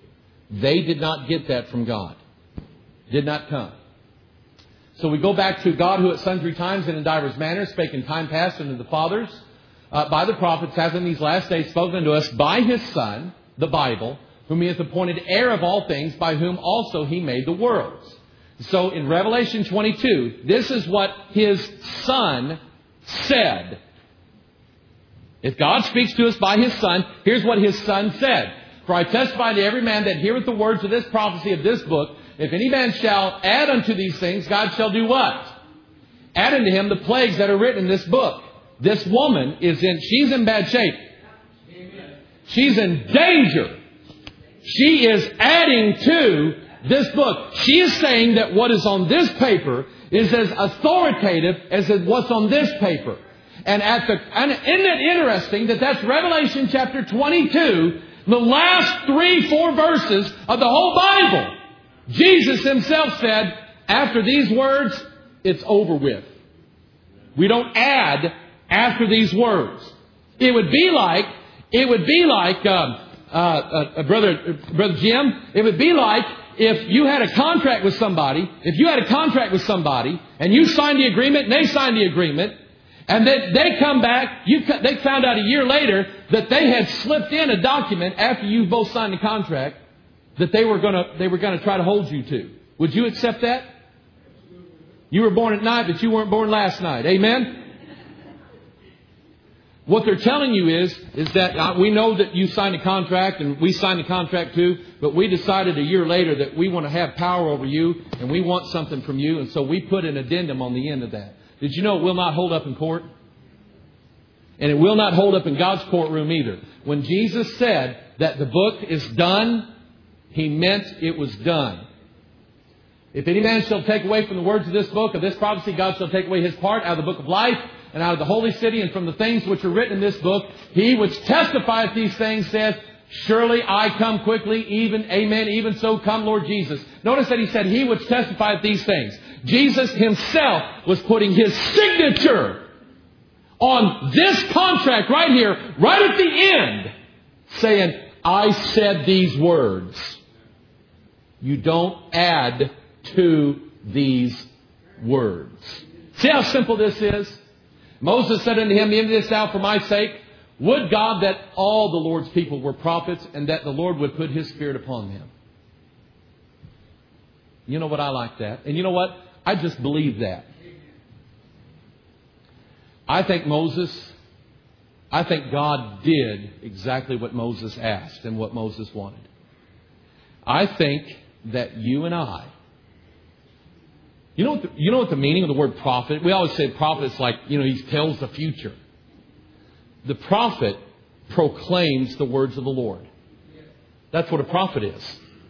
They did not get that from God. Did not come. So we go back to God, who at sundry times and in divers manners spake in time past unto the fathers uh, by the prophets, hath in these last days spoken unto us by His Son, the Bible, whom He hath appointed heir of all things, by whom also He made the worlds. So in Revelation twenty-two, this is what His Son said. If God speaks to us by His Son, here's what His Son said. For I testify to every man that heareth the words of this prophecy of this book, if any man shall add unto these things, God shall do what? Add unto him the plagues that are written in this book. This woman is in, she's in bad shape. She's in danger. She is adding to this book. She is saying that what is on this paper is as authoritative as what's on this paper. And at the, and isn't it interesting that that's Revelation chapter twenty-two, the last three, four verses of the whole Bible. Jesus Himself said, after these words, it's over with. We don't add after these words. It would be like, it would be like, uh, uh, uh, brother, brother Jim, it would be like if you had a contract with somebody, if you had a contract with somebody, and you signed the agreement, and they signed the agreement, and then they come back, you, they found out a year later that they had slipped in a document after you both signed the contract that they were going to they were going to try to hold you to. Would you accept that? You were born at night, but you weren't born last night. Amen? What they're telling you is, is that uh, we know that you signed a contract, and we signed a contract too, but we decided a year later that we want to have power over you, and we want something from you, and so we put an addendum on the end of that. Did you know it will not hold up in court? And it will not hold up in God's courtroom either. When Jesus said that the book is done, He meant it was done. If any man shall take away from the words of this book, of this prophecy, God shall take away his part out of the book of life, and out of the holy city, and from the things which are written in this book. He which testifieth these things saith, surely I come quickly, even, amen, even so come Lord Jesus. Notice that He said, He which testifieth these things. Jesus Himself was putting His signature on this contract right here, right at the end, saying, I said these words. You don't add to these words. See how simple this is? Moses said unto him, end this thou for my sake. Would God that all the Lord's people were prophets, and that the Lord would put His Spirit upon them. You know what? I like that. And you know what? I just believe that. I think Moses, I think God did exactly what Moses asked and what Moses wanted. I think that you and I, you know what the, you know what the meaning of the word prophet? We always say prophet is like, you know, he tells the future. The prophet proclaims the words of the Lord. That's what a prophet is.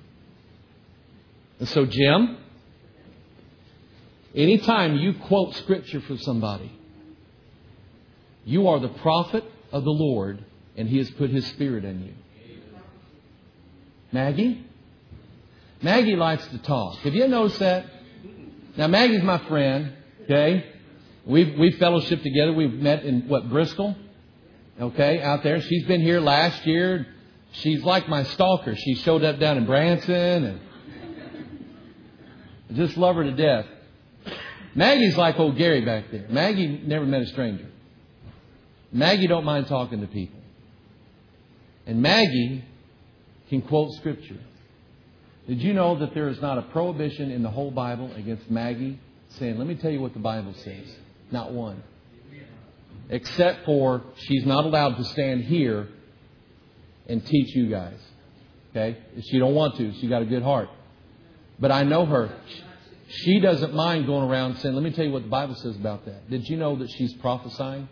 And so, Jim, anytime you quote Scripture for somebody, you are the prophet of the Lord, and He has put His Spirit in you. Maggie? Maggie likes to talk. Have you noticed that? Now, Maggie's my friend, okay? We've, we've fellowshiped together. We've met in, what, Bristol? Okay, out there. She's been here last year. She's like my stalker. She showed up down in Branson, and I just love her to death. Maggie's like old Gary back there. Maggie never met a stranger. Maggie don't mind talking to people. And Maggie can quote Scripture. Did you know that there is not a prohibition in the whole Bible against Maggie saying, let me tell you what the Bible says? Not one. Except for she's not allowed to stand here and teach you guys. Okay? She don't want to. She got a good heart. But I know her. She doesn't mind going around saying, let me tell you what the Bible says about that. Did you know that she's prophesying?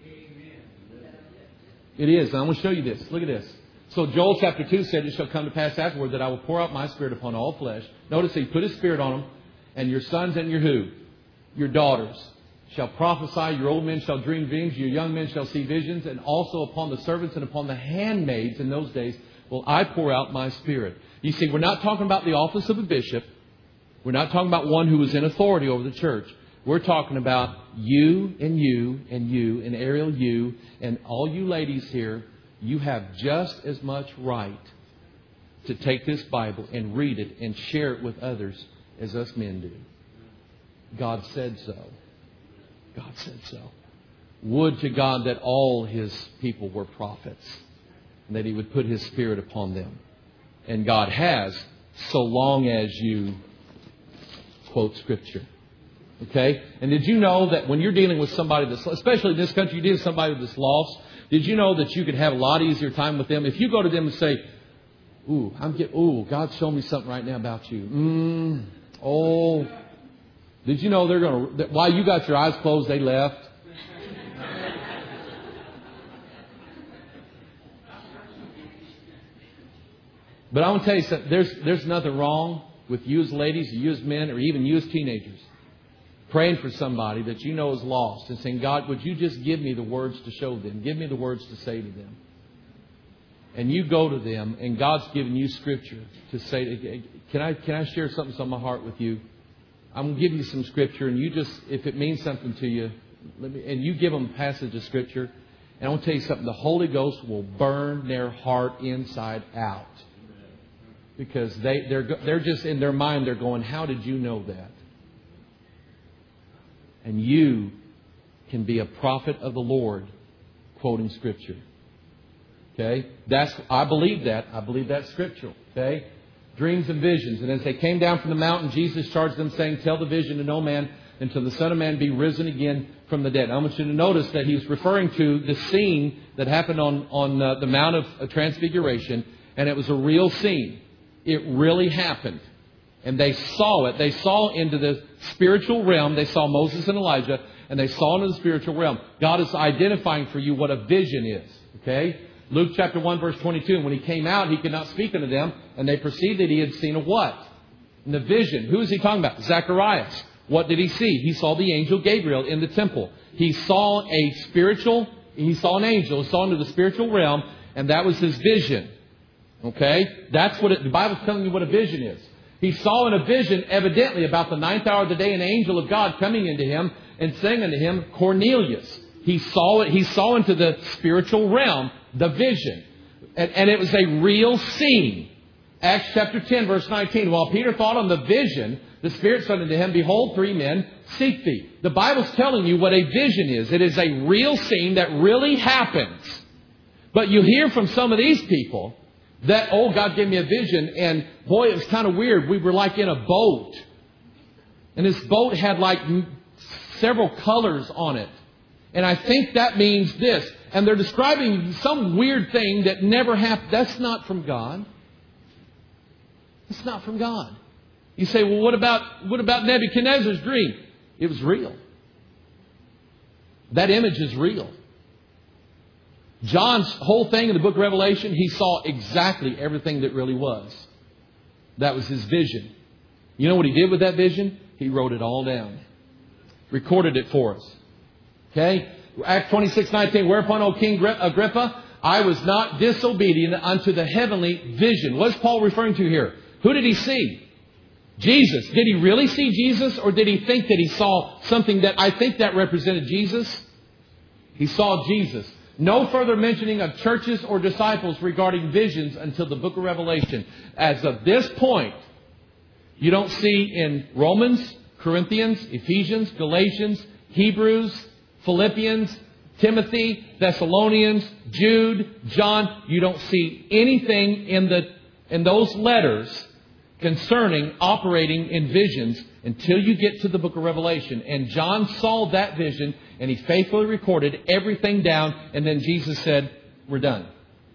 It is. And I'm going to show you this. Look at this. So Joel chapter two said, it shall come to pass afterward that I will pour out my Spirit upon all flesh. Notice He put His Spirit on them. And your sons and your who? Your daughters shall prophesy. Your old men shall dream dreams. Your young men shall see visions. And also upon the servants and upon the handmaids in those days will I pour out my Spirit. You see, we're not talking about the office of a bishop. We're not talking about one who is in authority over the church. We're talking about you and you and you and Ariel, you and all you ladies here. You have just as much right to take this Bible and read it and share it with others as us men do. God said so. God said so. Would to God that all His people were prophets and that He would put His Spirit upon them. And God has, so long as you quote Scripture. Okay? And did you know that when you're dealing with somebody that's, especially in this country, you deal with somebody that's lost, did you know that you could have a lot easier time with them? If you go to them and say, ooh, I'm getting, ooh, God's showing me something right now about you. Mm, oh, did you know they're going to, while you got your eyes closed, they left? But I want to tell you something. There's, there's nothing wrong with you as ladies, or you as men, or even you as teenagers, praying for somebody that you know is lost and saying, God, would you just give me the words to show them? Give me the words to say to them. And you go to them, and God's given you Scripture to say, can I can I share something that's on my heart with you? I'm going to give you some Scripture, and you just, if it means something to you, let me, and you give them a passage of Scripture, and I want to tell you something, the Holy Ghost will burn their heart inside out. Because they, they're, they're just in their mind, they're going, how did you know that? And you can be a prophet of the Lord quoting Scripture. Okay? That's, I believe that. I believe that's scriptural. Okay? Dreams and visions. And as they came down from the mountain, Jesus charged them saying, tell the vision to no man until the Son of Man be risen again from the dead. I want you to notice that he's referring to the scene that happened on, on uh, the Mount of Transfiguration. And it was a real scene. It really happened. And they saw it. They saw into the spiritual realm. They saw Moses and Elijah. And they saw into the spiritual realm. God is identifying for you what a vision is. Okay? Luke chapter one verse twenty-two. And when he came out, he could not speak unto them. And they perceived that he had seen a what? In the vision. Who is he talking about? Zacharias. What did he see? He saw the angel Gabriel in the temple. He saw a spiritual, he saw an angel. He saw into the spiritual realm. And that was his vision. Okay? That's what it, the Bible's telling you what a vision is. He saw in a vision, evidently, about the ninth hour of the day, an angel of God coming into him and saying unto him, Cornelius. He saw it. He saw into the spiritual realm, the vision. And, and it was a real scene. Acts chapter ten, verse nineteen. While Peter thought on the vision, the Spirit said unto him, behold, three men seek thee. The Bible's telling you what a vision is. It is a real scene that really happens. But you hear from some of these people that, oh, God gave me a vision, and boy, it was kind of weird. We were like in a boat. And this boat had like several colors on it. And I think that means this. And they're describing some weird thing that never happened. That's not from God. It's not from God. You say, well, what about, what about Nebuchadnezzar's dream? It was real. That image is real. John's whole thing in the book of Revelation, he saw exactly everything that really was. That was his vision. You know what he did with that vision? He wrote it all down. Recorded it for us. Okay? Acts twenty-six nineteen. Whereupon, O King Agrippa, I was not disobedient unto the heavenly vision. What is Paul referring to here? Who did he see? Jesus. Did he really see Jesus? Or did he think that he saw something that I think that represented Jesus? He saw Jesus. No further mentioning of churches or disciples regarding visions until the book of Revelation. As of this point, you don't see in Romans, Corinthians, Ephesians, Galatians, Hebrews, Philippians, Timothy, Thessalonians, Jude, John. You don't see anything in the in those letters concerning operating in visions until you get to the book of Revelation. And John saw that vision and he faithfully recorded everything down. And then Jesus said, we're done.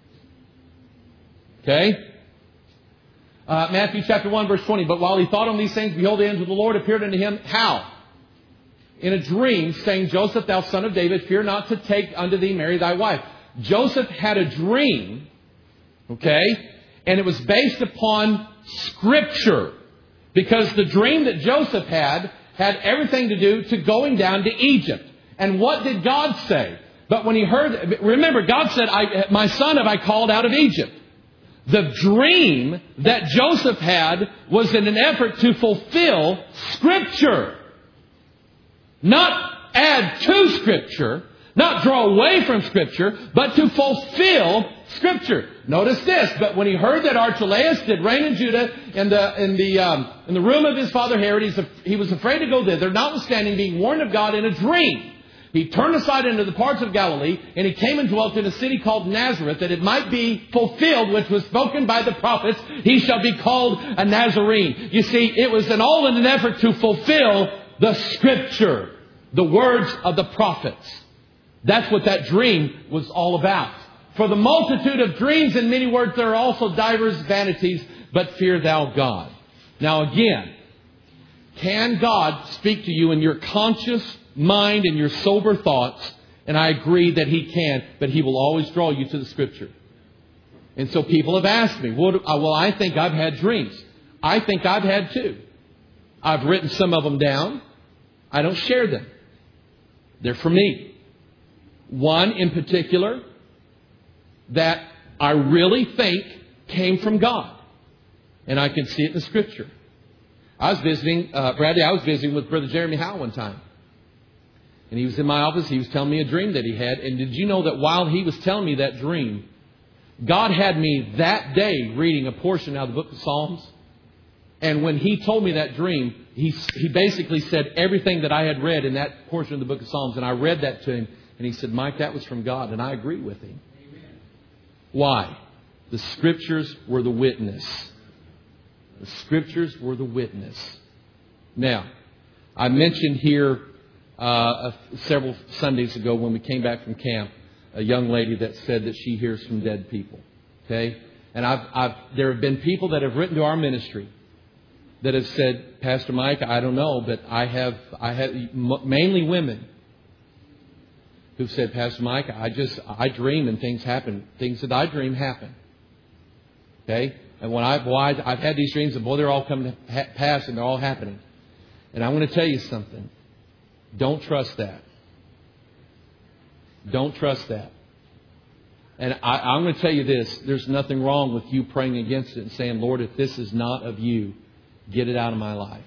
Okay? Uh, Matthew chapter one verse twenty. But while he thought on these things, behold, the angel of the Lord appeared unto him. How? In a dream, saying, Joseph, thou son of David, fear not to take unto thee Mary thy wife. Joseph had a dream. Okay? And it was based upon Scripture. Because the dream that Joseph had had everything to do to going down to Egypt. And what did God say? But when he heard, remember, God said, I, my son have I called out of Egypt. The dream that Joseph had was in an effort to fulfill Scripture. Not add to Scripture, not draw away from Scripture, but to fulfill Scripture. Notice this. But when he heard that Archelaus did reign in Judah in the in the um, in the room of his father Herod, he's a, he was afraid to go thither, notwithstanding being warned of God in a dream. He turned aside into the parts of Galilee, and he came and dwelt in a city called Nazareth, that it might be fulfilled, which was spoken by the prophets, he shall be called a Nazarene. You see, it was an all in an effort to fulfill the Scripture, the words of the prophets. That's what that dream was all about. For the multitude of dreams and many words, there are also divers vanities, but fear thou God. Now again, can God speak to you in your conscious mind and your sober thoughts? And I agree that He can, but He will always draw you to the Scripture. And so people have asked me, well, I think I've had dreams. I think I've had too. I've written some of them down. I don't share them. They're for me. One in particular that I really think came from God. And I can see it in the Scripture. I was visiting, uh, Bradley, I was visiting with Brother Jeremy Howe one time. And he was in my office. He was telling me a dream that he had. And did you know that while he was telling me that dream, God had me that day reading a portion out of the book of Psalms. And when he told me that dream, he, he basically said everything that I had read in that portion of the book of Psalms. And I read that to him. And he said, Mike, that was from God. And I agree with him. Amen. Why? The Scriptures were the witness. The Scriptures were the witness. Now, I mentioned here uh, several Sundays ago when we came back from camp, a young lady that said that she hears from dead people. Okay? And I've, I've, there have been people that have written to our ministry that have said, Pastor Mike, I don't know, but I have, I have mainly women who've said, Pastor Mike, I just, I dream and things happen. Things that I dream happen. Okay? And when I, boy, I've had these dreams and boy, they're all coming to ha- pass and they're all happening. And I'm going to tell you something. Don't trust that. Don't trust that. And I, I'm going to tell you this. There's nothing wrong with you praying against it and saying, Lord, if this is not of you, get it out of my life.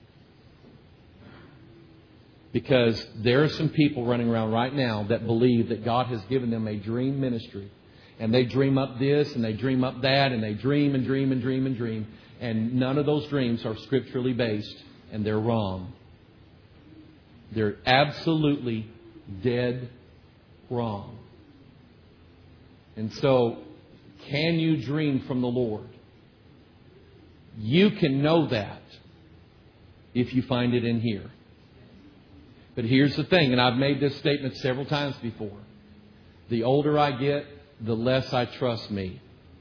Because there are some people running around right now that believe that God has given them a dream ministry. And they dream up this and they dream up that and they dream and dream and dream and dream. And none of those dreams are scripturally based. And they're wrong. They're absolutely dead wrong. And so, can you dream from the Lord? You can know that if you find it in here. But here's the thing, and I've made this statement several times before. The older I get, the less I trust me.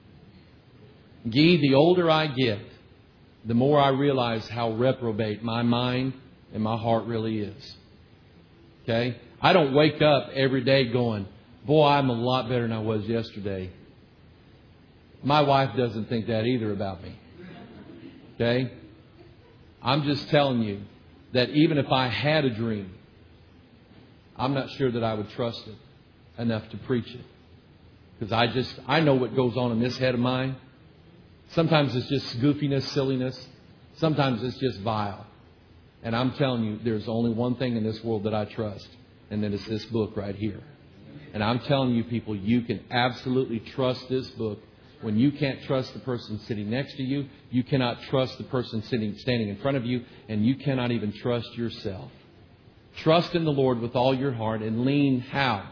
Gee, the older I get, the more I realize how reprobate my mind and my heart really is. Okay? I don't wake up every day going, boy, I'm a lot better than I was yesterday. My wife doesn't think that either about me. Okay? I'm just telling you that even if I had a dream, I'm not sure that I would trust it enough to preach it. Because I just, I know what goes on in this head of mine. Sometimes it's just goofiness, silliness. Sometimes it's just vile. And I'm telling you, there's only one thing in this world that I trust. And that is this book right here. And I'm telling you people, you can absolutely trust this book. When you can't trust the person sitting next to you, you cannot trust the person sitting, standing in front of you, and you cannot even trust yourself. Trust in the Lord with all your heart and lean how?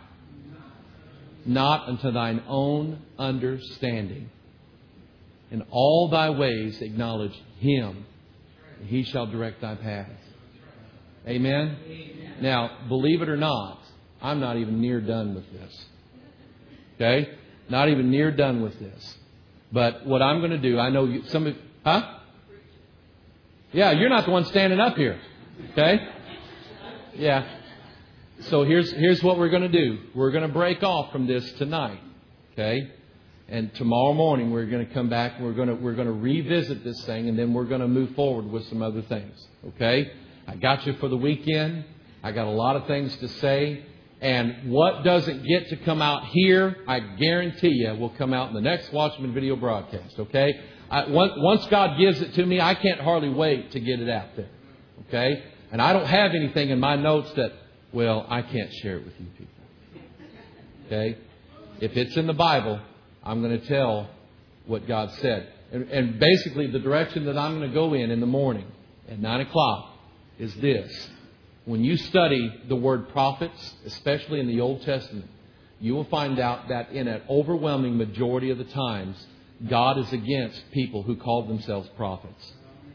Not unto thine own understanding. In all thy ways acknowledge Him, and He shall direct thy paths. Amen? Amen? Now, believe it or not, I'm not even near done with this. Okay? Not even near done with this. But what I'm going to do, I know you, some of, huh? Yeah, you're not the one standing up here. Okay? Yeah. So here's here's what we're going to do. We're going to break off from this tonight. Okay? And tomorrow morning we're going to come back and we're going to we're going to revisit this thing, and then we're going to move forward with some other things. Okay? I got you for the weekend. I got a lot of things to say. And what doesn't get to come out here, I guarantee you, will come out in the next Watchman video broadcast. Okay? I, once God gives it to me, I can't hardly wait to get it out there. Okay? And I don't have anything in my notes that, well, I can't share it with you people. Okay? If it's in the Bible, I'm going to tell what God said. And, and basically the direction that I'm going to go in in the morning at nine o'clock is this. When you study the word prophets, especially in the Old Testament, you will find out that in an overwhelming majority of the times, God is against people who call themselves prophets.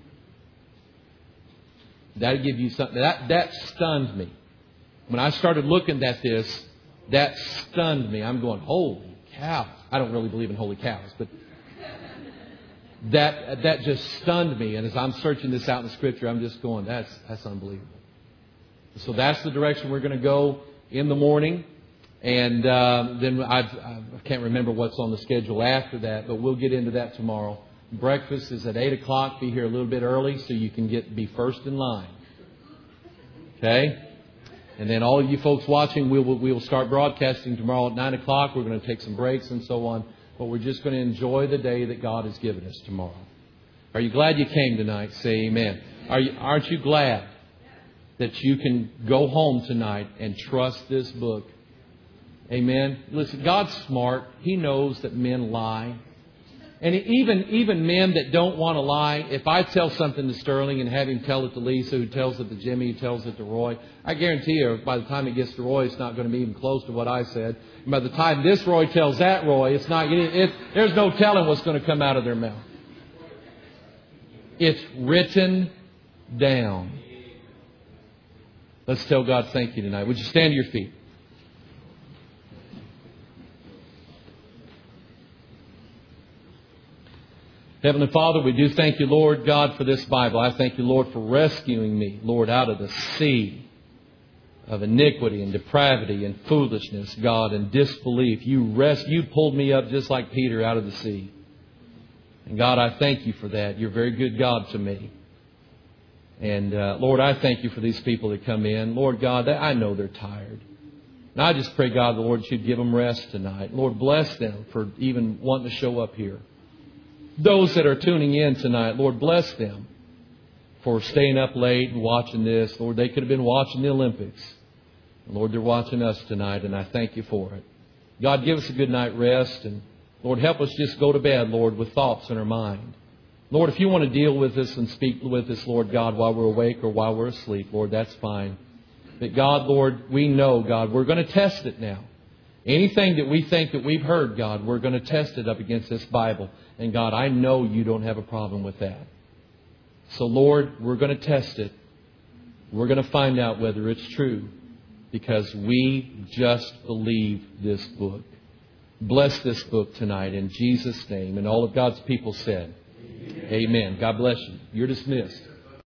That'll give you something. That, that stunned me. When I started looking at this, that stunned me. I'm going, holy cow. I don't really believe in holy cows, but that that just stunned me. And as I'm searching this out in the Scripture, I'm just going, that's that's unbelievable. So that's the direction we're going to go in the morning. And uh, then I've, I can't remember what's on the schedule after that, but we'll get into that tomorrow. Breakfast is at eight o'clock. Be here a little bit early so you can get be first in line. Okay? And then all of you folks watching, we will, we will start broadcasting tomorrow at nine o'clock. We're going to take some breaks and so on. But we're just going to enjoy the day that God has given us tomorrow. Are you glad you came tonight? Say amen. Are you, aren't you glad that you can go home tonight and trust this book? Amen. Listen, God's smart. He knows that men lie. And even even men that don't want to lie, if I tell something to Sterling and have him tell it to Lisa, who tells it to Jimmy, who tells it to Roy, I guarantee you by the time it gets to Roy, it's not going to be even close to what I said. And by the time this Roy tells that Roy, it's not. It, it, there's no telling what's going to come out of their mouth. It's written down. Let's tell God thank you tonight. Would you stand to your feet? Heavenly Father, we do thank you, Lord God, for this Bible. I thank you, Lord, for rescuing me, Lord, out of the sea of iniquity and depravity and foolishness, God, and disbelief. You rest, you pulled me up just like Peter out of the sea. And God, I thank you for that. You're a very good God to me. And uh, Lord, I thank you for these people that come in. Lord God, I know they're tired. And I just pray, God, the Lord should give them rest tonight. Lord, bless them for even wanting to show up here. Those that are tuning in tonight, Lord, bless them for staying up late and watching this. Lord, they could have been watching the Olympics. Lord, they're watching us tonight, and I thank you for it. God, give us a good night rest, and Lord, help us just go to bed, Lord, with thoughts in our mind. Lord, if you want to deal with us and speak with us, Lord God, while we're awake or while we're asleep, Lord, that's fine. But God, Lord, we know, God, we're going to test it now. Anything that we think that we've heard, God, we're going to test it up against this Bible. And God, I know you don't have a problem with that. So Lord, we're going to test it. We're going to find out whether it's true because we just believe this book. Bless this book tonight in Jesus' name. And all of God's people said, amen. Amen. God bless you. You're dismissed.